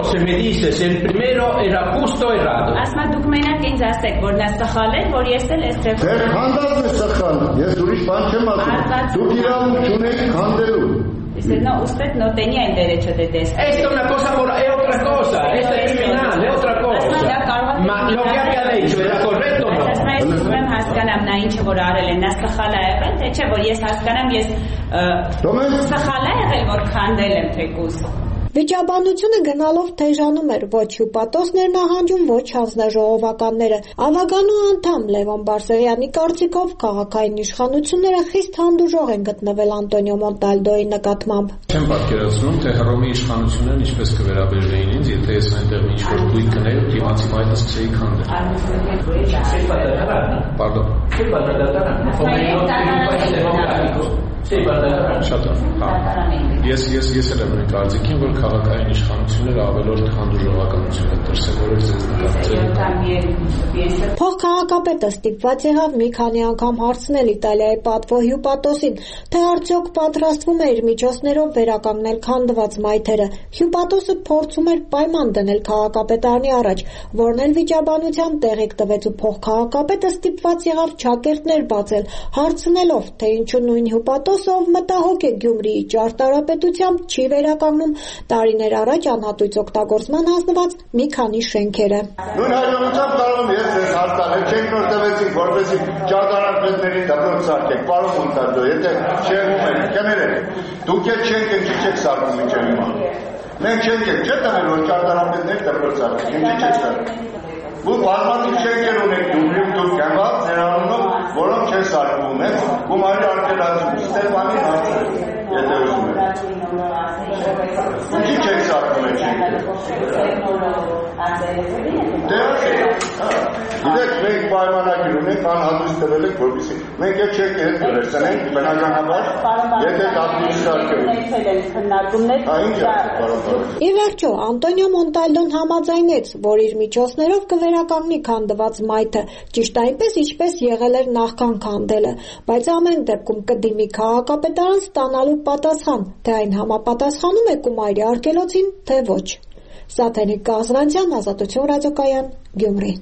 Ասма դուք մենակ ինձ ասեք, որ նա սխալ էր, որ ես էլ էս Ձեր քանդածն է սխալ, ես ուրիշ բան չեմ ասում։ Դուք իրավունք չունեք քանդելու։ No, usted no tenía el derecho de despedir. Esto es una cosa, es otra cosa, esto es criminal, es otra cosa. Lo que había dicho era correcto o no? Ես ուզում հասկանամ նա ինչը որ արել է, նա սխալ է եղել, թե չէ, որ ես հասկանամ, ես սխալ է եղել, որ քանդել եմ թեկուզ։ Վիճաբանությունը գնալով թեժանում էր, ոչ հյուպատոսն էր նահանջում, ոչ հանձնաժողովականները։ Ավագանու անդամ Լևոն Բարսեղյանի կարծիքով քաղաքային իշխանությունները խիստ հանդուրժող են գտնվել Անտոնիո Մոնտալդոյի նկատմամբ։ Չեմ պատկերացնում, թե Հռոմի իշխանություններն ինչպես կվերաբերվեին ինձ, եթե ես այնտեղ ինչ-որ թույլ կներ ու դիմացի մայթը սկսեի քանդել։ Pardon։ Շատ ես էլ եմ ունի կարծիքին, որ քաղաքային իշխանությունները ավելորդ հանդուրժողականություն են դրսևորել ձեզ նկատմամբ։ Փոխքաղաքապետը ստիպված եղավ մի քանի անգամ հարցնել Իտալիայի պատվո հյուպատոսին, թե արդյոք պատրաստվում է իր միջոցներով վերականգնել քանդված մայթերը։ Հյուպատոսը փորձում էր պայման դնել քաղաքապետարանի առաջ, որն էլ վիճաբանության տեղիք տվեց ու փոխքաղաքապետը ստիպված եղավ ճակերտներ բացել, հարցնելով, թե ինչու նույն հյուպատոսը, ով մտահոգ է Գյումրիի ճարտարապետությամբ, չի վերականգնում տարիներ առաջ անհատույց օգտագործման հանձնված մի քանի շենքերը։ Նույն հաջողությամբ կարող եմ ես ձեզ հարցնել, չենք նոր տվեցինք, որպեսզի ճարտարապետների դպրոց սարքեք, պարոն Մոնտալդո, եթե շեղում եք, կներեք, դուք էլ չենք չեք սարքում մինչև հիմա։ Մենք չենք չէ՞ տվել, որ ճարտարապետների դպրոց սարքեք, ինչի չեք սարքում։ Ու բազմաթիվ շենքեր ունեք Գյումրիում դուք գնալ ձեր անունով, որոնք չեն սարքում, հենց գումարի արգելացում, Ստեփանին հարցրել, եթե ուզում եք։ Ինչի չեք սարքում եք շենքերը։ Գիտեք, մենք պայմանագիր ունենք, անհատույց տվել եք, որպեսզի մենք էլ չենք հետ վերցնենք, բնականաբար, եթե դատի սարքել։ Ի վերջո, Անտոնիո Մոնտալդոն համաձայնեց, որ իր միջոցներով կվերականգնի քանդված մայթը, ճիշտ այնպես, ինչպես եղել էր նախքան քանդելը, բայց ամեն դեպքում կդիմի քաղաքապետարան ստանալու պատասխան, թե այն համապատասխանում է Կումայրի արգելոցին, թե ոչ։ Սաթենիկ Կաղզվանցյան, Ազատություն ռադիոկայան, Գյումրի։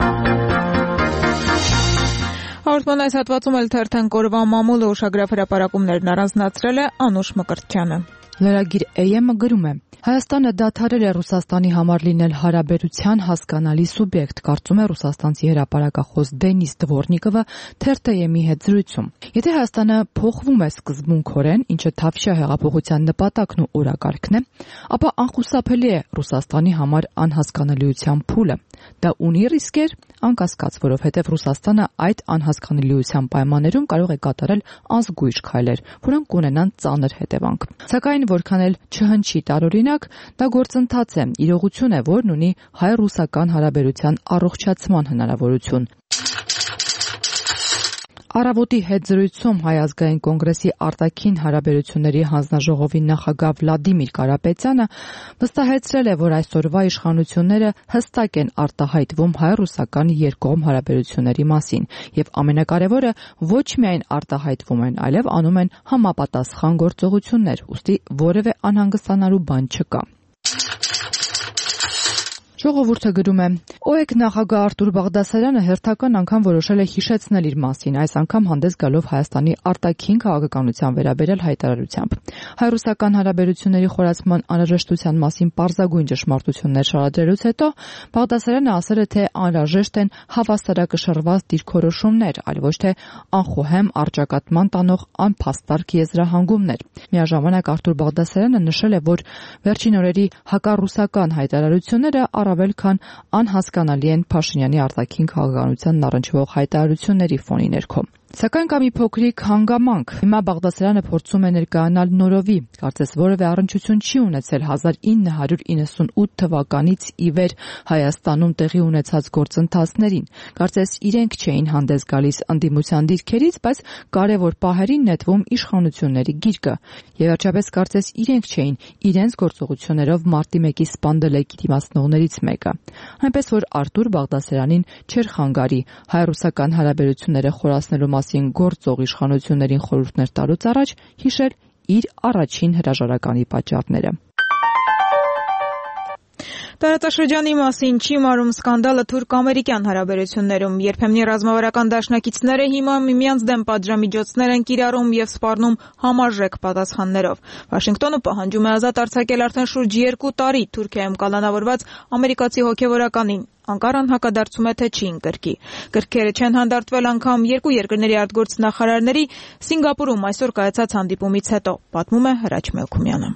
Հաղորդման այս հատվածում էլ թերթեն կորվա մամուլը ուշագրավ հրապարակումներն առանձնացրել է Անուշ Մկրտչյանը։ Լրագիր AM-ը գրում է. Հայաստանը դադարել է Ռուսաստանի համար լինել հարաբերության հասկանալի սուբյեկտ, կարծում է ռուսաստանցի հրապարակախոս Դենիս Դվորնիկովը TRT-ի հետ զրույցում։ Եթե Հայաստանը փոխվում է սկզբունքորեն, ինչը Թավշյա հեղափոխության նպատակն ու օրակարգն է, ապա անխուսափելի է Ռուսաստանի համար անհասկանալիության փուլը։ Դա ունի ռիսկեր, անկասկած, որովհետև Ռուսաստանը այդ անհասկանալիության պայմաններում կարող է կատարել անզգույշ քայլեր, որոնք կունենան ծանր հետևանք։ Սակայն որքան էլ չհնչի տարօրինակ, դա գործընթաց է, իրողություն է, որն ունի հայ-ռուսական հարաբերության առողջացման հնարավորություն։ Առավոտի հետ զրույցում Հայ ազգային կոնգրեսի արտաքին հարաբերությունների հանձնաժողովի նախագահ Վլադիմիր Կարապետյանը վստահեցրել է, որ այսօրվա իշխանությունները հստակ են արտահայտվում հայ-ռուսական երկկողմ հարաբերությունների մասին, եւ ամենակարևորը ոչ միայն արտահայտվում են, այլև անում են համապատասխան գործողություններ, ուստի որևէ անհանգստանալու բան չկա։ Ժողովուրդը գրում է. ՕԵԿ նախագահ Արտուր Բաղդասարյանը հերթական անգամ որոշել է հիշեցնել իր մասին, այս անգամ հանդես գալով Հայաստանի արտաքին քաղաքականության վերաբերյալ հայտարարությամբ։ Հայ-ռուսական հարաբերությունների խորացման անհրաժեշտության մասին պարզագույն ճշմարտություններ շարադրելուց հետո Բաղդասարյանը ասել է, թե անհրաժեշտ են հավասարակշռված դիրքորոշումներ, այլ ոչ թե անխոհեմ առճակատման տանող անփաստարկ եզրահանգումներ։ Միաժամանակ Արտուր Բաղդասարյանը նշել է, որ վերջին օրերի հակառուսական հայտարարությունները առավել քան անհասկանալի են Փաշինյանի արտաքին քաղաքականությանն առնչվող հայտարարությունների ֆոնի ներքո։ Սակայն կա մի փոքրիկ հանգամանք։ Հիմա Բաղդասարյանը փորձում է ներկայանալ նորովի, կարծես որևէ առնչություն չի ունեցել 1998 թվականից ի վեր Հայաստանում տեղի ունեցած գործընթացներին։ Կարծես իրենք չէին հանդես գալիս ընդդիմության դիրքերից, բայց կարևոր պահերին նետվում իշխանությունների գիրկը։ Եվ վերջապես կարծես իրենք չէին իրենց գործողություններով մարտի 1-ի սպանդելեքի դիմացնողներից մեկը։ Այնպես որ Արտուր Բաղդասարյանին չէր խանգարի հայ-ռուսական հարաբերությունները խորացնելու մասին գործող իշխանություններին խորհուրդներ տալուց առաջ հիշել իր առաջին հրաժարականի պատճառները։ Տարածաշրջանի մասին չի մարում սկանդալը թուրք-ամերիկյան հարաբերություններում։ Երբեմնի ռազմավարական դաշնակիցները հիմա միմյանց դեմ պատժամիջոցներ են կիրառում եւ սպառնում համարժեք պատասխաններով։ Վաշինգտոնը պահանջում է ազատ արձակել արդեն շուրջ 2 տարի Թուրքիայում կալանավորված ամերիկացի հոգեվորականին։ Անկարան հակադարձում է, թե չի ընկրկի։ Գրքերը չեն հանդարտվել անգամ երկու երկրների արտգործնախարարների Սինգապուրում այսօր կայացած հանդիպումից հետո, պատմում է Հրաչ Մելքումյանը։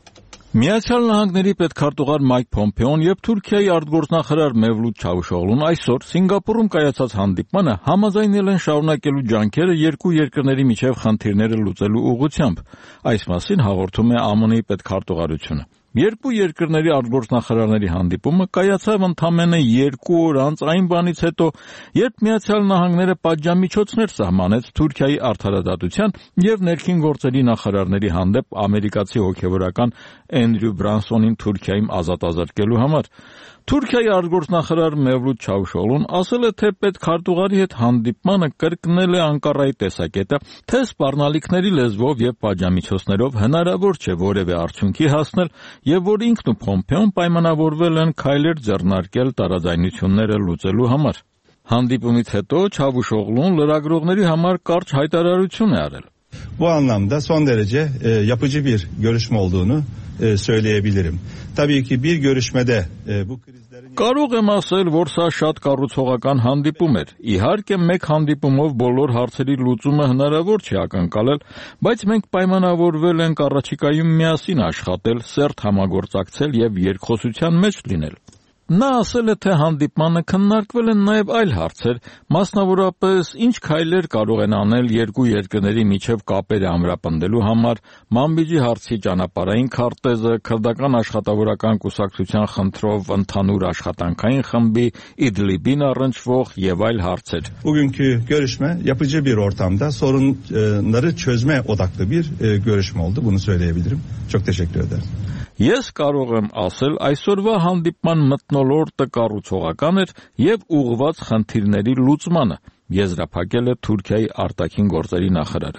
Միացյալ Նահանգների պետքարտուղար Մայք Փոմփեոն եւ Թուրքիայի արտգործնախարար Մևլութ Չավուշօղլուն այսօր Սինգապուրում կայացած հանդիպմանը համաձայնել են շարունակելու ջանքերը երկու երկրների միջև խնդիրները լուծելու ուղղությամբ։ Այս մասին հաղորդում է ԱՄՆ-ի պետքարտուղարությունը։ Երկու երկրների արտգործնախարարների հանդիպումը կայացավ ընդամենը 2 օր անց այն բանից հետո, երբ Միացյալ Նահանգները պատժամիջոցներ սահմանեց Թուրքիայի արդարադատության եւ ներքին գործերի նախարարների հանդեպ ամերիկացի հոգեվորական Էնդրյու Բրանսոնին Թուրքիայում ազատազրկելու համար։ Թուրքիայի արտգործնախարար Մևլութ Չավուշօղլուն ասել է, թե պետքարտուղարի հետ հանդիպմանը կրկնել է Անկարայի տեսակետը, թե սպառնալիքների լեզվով եւ պատժամիջոցներով հնարավոր չէ որևէ արդյունքի հասնել եւ որ ինքն ու Փոմփեոն պայմանավորվել են քայլեր ձեռնարկել տարաձայնությունները լուծելու համար։ Հանդիպումից հետո Չավուշօղլուն լրագրողների համար կարճ հայտարարություն է արել։ Bu anlamda son derece yapıcı bir görüşme olduğunu söyleyebilirim. Tabii ki bir görüşmede bu krizlerin... Կարող եմ ասել, որ սա շատ կառուցողական հանդիպում էր։ Իհարկե, մեկ հանդիպումով բոլոր հարցերի լուծումը հնարավոր չի ակնկալել, բայց մենք պայմանավորվել ենք առաջիկայում միասին աշխատել, սերտ համագործակցել եւ երկխոսության մեջ լինել։ Նա ասել է, թե հանդիպմանը քննարկվել են նաև այլ հարցեր, մասնավորապես ինչ քայլեր կարող են անել երկու երկրների միջև կապերը ամրապնդելու համար, Մանբիջի հարցի ճանապարհային քարտեզը, քրդական աշխատավորական կուսակցության խնդրով ընդհանուր աշխատանքային խմբի, Իդլիբին առնչվող եւ այլ հարցեր։ Bugünkü görüşme yapıcı bir ortamda sorunları çözme odaklı bir görüşme oldu. Bunu söyleyebilirim. Çok teşekkür ederim. Ես կարող եմ ասել, այսօրվա հանդիպման մթնոլորտը կառուցողական էր եւ ուղղված խնդիրների լուծմանը, եզրափակել է Թուրքիայի արտաքին գործերի նախարարը։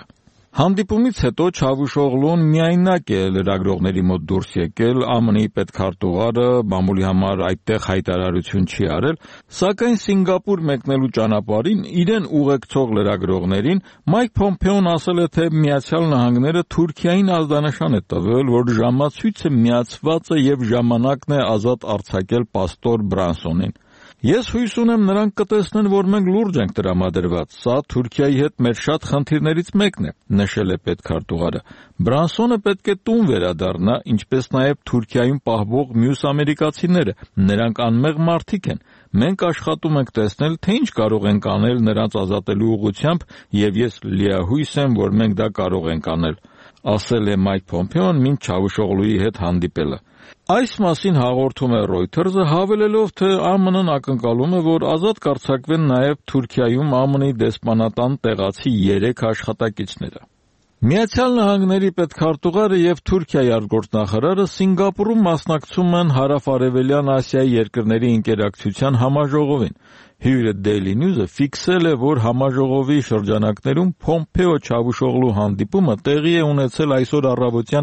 Հանդիպումից հետո Չավուշօղլուն միայնակ է լրագրողների մոտ դուրս եկել, ԱՄՆ-ի պետքարտուղարը մամուլի համար այդտեղ հայտարարություն չի արել, սակայն Սինգապուր մեկնելու ճանապարհին իրեն ուղեկցող լրագրողներին Մայք Փոմփեոն ասել է, թե Միացյալ Նահանգները Թուրքիային ազդանշան է տվել, որ ժամացույցը միացված է եւ ժամանակն է ազատ արձակել պաստոր Բրանսոնին։ Ես հույս ունեմ նրանք կտեսնեն, որ մենք լուրջ ենք տրամադրված, սա Թուրքիայի հետ մեր շատ խնդիրներից մեկն է, նշել է պետքարտուղարը։ Բրանսոնը պետք է տուն վերադառնա, ինչպես նաև Թուրքիայում պահվող մյուս ամերիկացիները, նրանք անմեղ մարդիկ են։ Մենք աշխատում ենք տեսնել, թե ինչ կարող ենք անել նրանց ազատելու ուղղությամբ, եւ ես լիահույս եմ, որ մենք դա կարող ենք անել, ասել է Մայք Փոմփեոն մինչ Չավուշօղլուի հետ հանդիպելը։ Այս մասին հաղորդում է Reuters-ը, հավելելով, թե ԱՄՆ-ն ակնկալում է, որ ազատ կարձակվեն նաև Թուրքիայում ԱՄՆ-ի դեսպանատան տեղացի 3 աշխատակիցները։ Միացյալ Նահանգների պետքարտուղարը եւ Թուրքիայի արտգործնախարարը Սինգապուրում մասնակցում են Հարավ-Արևելյան Ասիայի երկրների ինտերակցիան համաժողովին։ Հյուրը Daily News-ը ֆիքսել է, որ համաժողովի շրջանակներում Փոմփեո-Չավուշօղլու հանդիպումը տեղի է ունեցել այսօր առավոտյան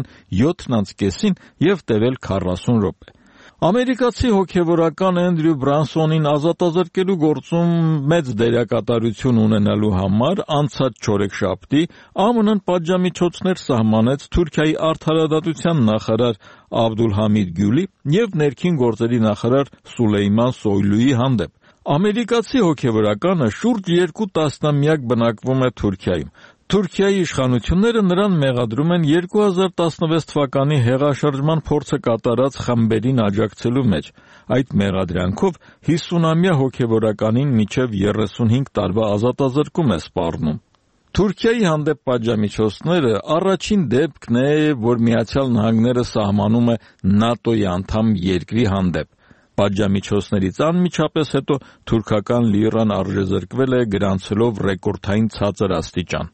7:30-ին եւ տևել 40 րոպե։ Ամերիկացի հոգևորական Էնդրյու Բրանսոնին ազատազրկելու գործում մեծ դերակատարություն ունենալու համար անցած չորեքշաբթի ԱՄՆ-ն պատժամիջոցներ սահմանեց Թուրքիայի արդարադատության նախարար Աբդուլհամիդ Գյուլի եւ ներքին գործերի նախարար Սուլեյման Սոյլուի հանդեպ։ Ամերիկացի հոգևորականը շուրջ 2 տասնամյակ բնակվում է Թուրքիայում։ Թուրքիայի իշխանությունները նրան մեղադրում են 2016 թվականի հեղաշրջման փորձը կատարած խմբերին աջակցելու մեջ։ Այդ մեղադրանքով 50-ամյա հոգևորականին մինչև 35 տարվա ազատազրկում է սպառնում։ Թուրքիայի հանդեպ պատժամիջոցները առաջին դեպքն է, որ Միացյալ Նահանգները սահմանում է ՆԱՏՕ-ի անդամ երկրի հանդեպ։ Պատժամիջոցներից անմիջապես հետո թուրքական լիրան արժեզրկվել է գրանցելով ռեկորդային ցածր աստիճան։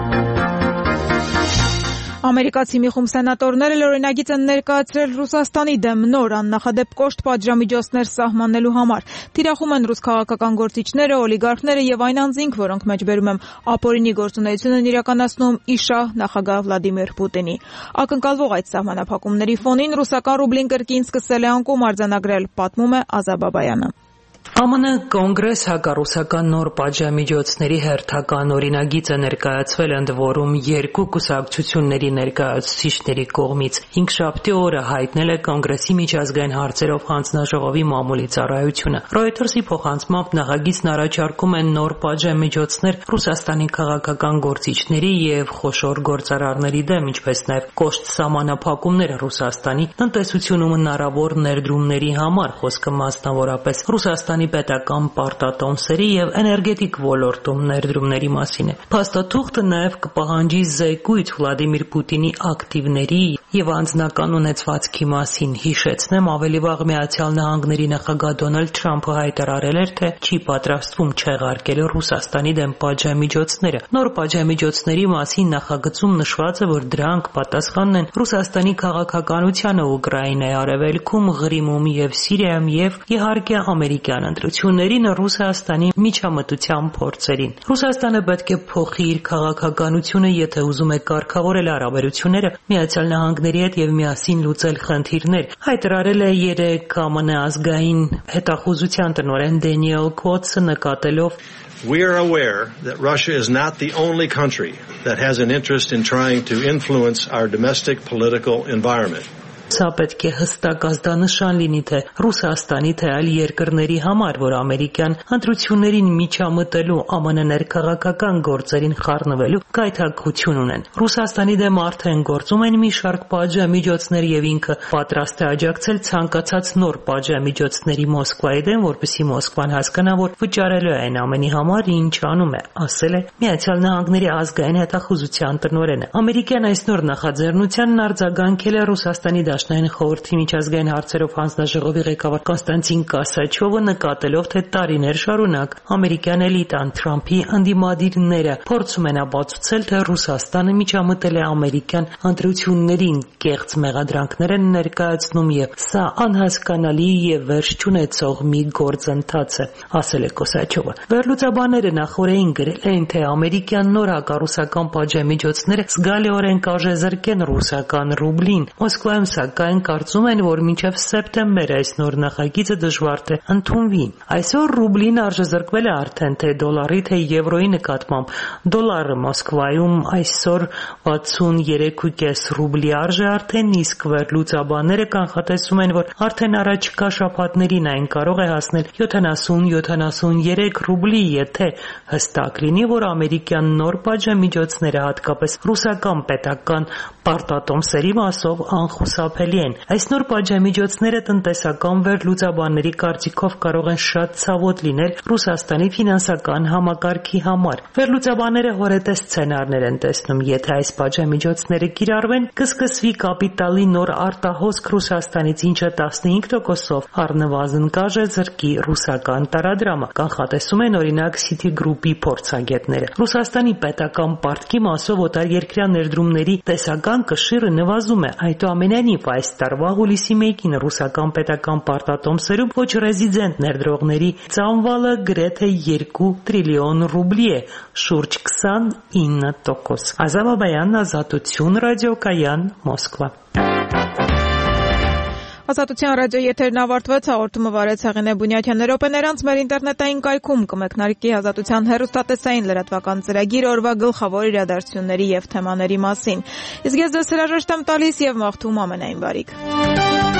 Ամերիկացի մի խումբ սենատորներ էլ օրինագիծ են ներկայացրել Ռուսաստանի դեմ նոր աննախադեպ կոշտ պատժամիջոցներ սահմանելու համար։ Թիրախում են ռուս քաղաքական գործիչները, օլիգարխները եւ այն անձինք, որոնք մեջբերում են ապօրինի գործունեություն իրականացնում ԻՇԱ նախագահ Վլադիմիր Պուտինի։ Ակնկալվող այդ սահմանափակումների ֆոնին ռուսական ռուբլին կրկին սկսել է անկում արձանագրել, պատմում է Ազա Բաբայանը։ ԱՄՆ կոնգրես հակառուսական նոր պատժամիջոցների հերթական օրինագիծը ներկայացվել ընդ որում երկու կուսակցությունների ներկայացուցիչների կողմից։ Հինգշաբթի օրը հայտնել է կոնգրեսի միջազգային հարցերով հանձնաժողովի մամուլի ծառայությունը։ Reuters-ի փոխանցմամբ նախագիծն առաջարկում է նոր պատժամիջոցներ Ռուսաստանի քաղաքական գործիչների եւ խոշոր գործարարների դեմ, ինչպես նաեւ կոշտ սահմանափակումներ Ռուսաստանի տնտեսությունում հնարավոր ներդրումների համար, խոսքը մասնավորապես Ռուսաստանի պետական պարտատոմսերի եւ էներգետիկ ոլորտում ներդրումների մասին է։ Փաստաթուղթը նաեւ կպահանջի զեկույց Վլադիմիր Պուտինի ակտիվների եւ անձնական ունեցվածքի մասին։ Հիշեցնեմ, ավելի վաղ Միացյալ Նահանգների նախագահ Դոնալդ Թրամփը հայտարարել էր, թե չի պատրաստվում չեղարկել Ռուսաստանի դեմ պատժամիջոցները։ Նոր պատժամիջոցների մասին նախագծում նշված է, որ դրանք պատասխանն են Ռուսաստանի քաղաքականությանը Ուկրաինայի արևելքում, Ղրիմում եւ Սիրիայում եւ իհարկե ամերիկյան ընտրություններին, Ռուսաստանի միջամտության փորձերին։ Ռուսաստանը պետք է փոխի իր քաղաքականությունը, եթե ուզում է կարգավորել հարաբերությունները Միացյալ Նահանգների հետ եւ միասին լուծել խնդիրներ, հայտարարել է 3 ԱՄՆ ազգային հետախուզության տնօրեն Դենիել Քոթսը նկատելով We are aware that Russia is not the only country that has an interest in trying to influence our domestic political environment. Սա պետք է հստակ ազդանշան լինի թե Ռուսաստանի, թե այլ երկրների համար, որ ամերիկյան ընտրություններին միջամտելու, ԱՄՆ ներքաղաքական գործերին խառնվելու գայթակղություն ունեն։ Ռուսաստանի դեմ արդեն գործում են մի շարք պատժամիջոցներ եւ ինքը պատրաստ է աջակցել ցանկացած նոր պատժամիջոցների Մոսկվայի դեմ, որպեսզի Մոսկվան հասկանա, որ վճարելու է այն ամենի համար, ինչ անում է, ասել է Միացյալ Նահանգների ազգային հետախուզության տնօրենը։ Ամերիկյան այս նոր նախաձեռնությանն արձագանքել է Ռուսաստանի Դաշնային խորհրդի միջազգային հարցերով հանձնաժողովի ղեկավար Կոնստանտին Կասաչովը նկատելով, թե տարիներ շարունակ ամերիկյան էլիտան Թրամփի ընդդիմադիրները փորձում են ապացուցել, թե Ռուսաստանը միջամտել է ամերիկյան ընտրություններին, կեղծ մեղադրանքներ են ներկայացնում եւ սա անհասկանալի եւ վերջ չունեցող մի գործընթաց է, ասել է Կոսաչովը։ Վերլուծաբանները նախորդին գրել էին, թե ամերիկյան նոր հակառուսական պատժամիջոցները զգալիորեն կարժեզրկեն ռուսական ռուբլին։ Մոսկվայում սակայն կարծում են, որ մինչև սեպտեմբեր այս նոր նախագիծը դժվար թե ընդունվի։ Այսօր ռուբլին արժեզրկվել է արդեն թե դոլարի, թե եվրոյի նկատմամբ։ Դոլարը Մոսկվայում այսօր 63.5 ռուբլի արժե արդեն, իսկ վերլուծաբանները կանխատեսում են, որ արդեն առաջիկա շաբաթներին այն կարող է հասնել 70-73 ռուբլի, եթե հստակ լինի, որ ամերիկյան նոր պատժամիջոցները հատկապես ռուսական պետական պարտատոմսերի մասով անխուսափելի են։ Այս նոր պատժամիջոցները տնտեսական վերլուծաբանների կարծիքով կարող են շատ ցավոտ լինել Ռուսաստանի ֆինանսական համակարգի համար։ Վերլուծաբանները հորետես սցենարներ են տեսնում, եթե այս պատժամիջոցները կիրառվեն, կսկսվի կապիտալի նոր արտահոսք Ռուսաստանից, ինչը 15%-ով առնվազն կարժեզրկի ռուսական տարադրամը, կանխատեսում են օրինակ Citigroup-ի փորձագետները։ Ռուսաստանի պետական պարտքի մասով օտարերկրյա ներդրումների տեսական կշիռը նվազում է։ Այդուամենայնիվ այս տարվա հուլիսի 1-ին ռուսական պետական պարտատոմսերում ոչ ռեզիդենտ ներդրողների ծավալը գրեթե 2 տրիլիոն ռուբլի է, շուրջ 29%։ Ազավ Աբայան, Ազատություն, ռադիոկայան, Մոսկվա։ Ազատության ռադիոյի եթերն ավարտվեց, հաղորդումը վարեց Հեղինե Բունյաթյանը, րոպեներանց մեր ինտերնետային կայքում կմեկնարկի Ազատության հեռուստատեսային լրատվական ծրագիր օրվա գլխավոր իրադարձությունների եւ թեմաների մասին։ Իսկ ես ձեզ հրաժեշտ եմ տալիս եւ մաղթում ամենայն բարիք։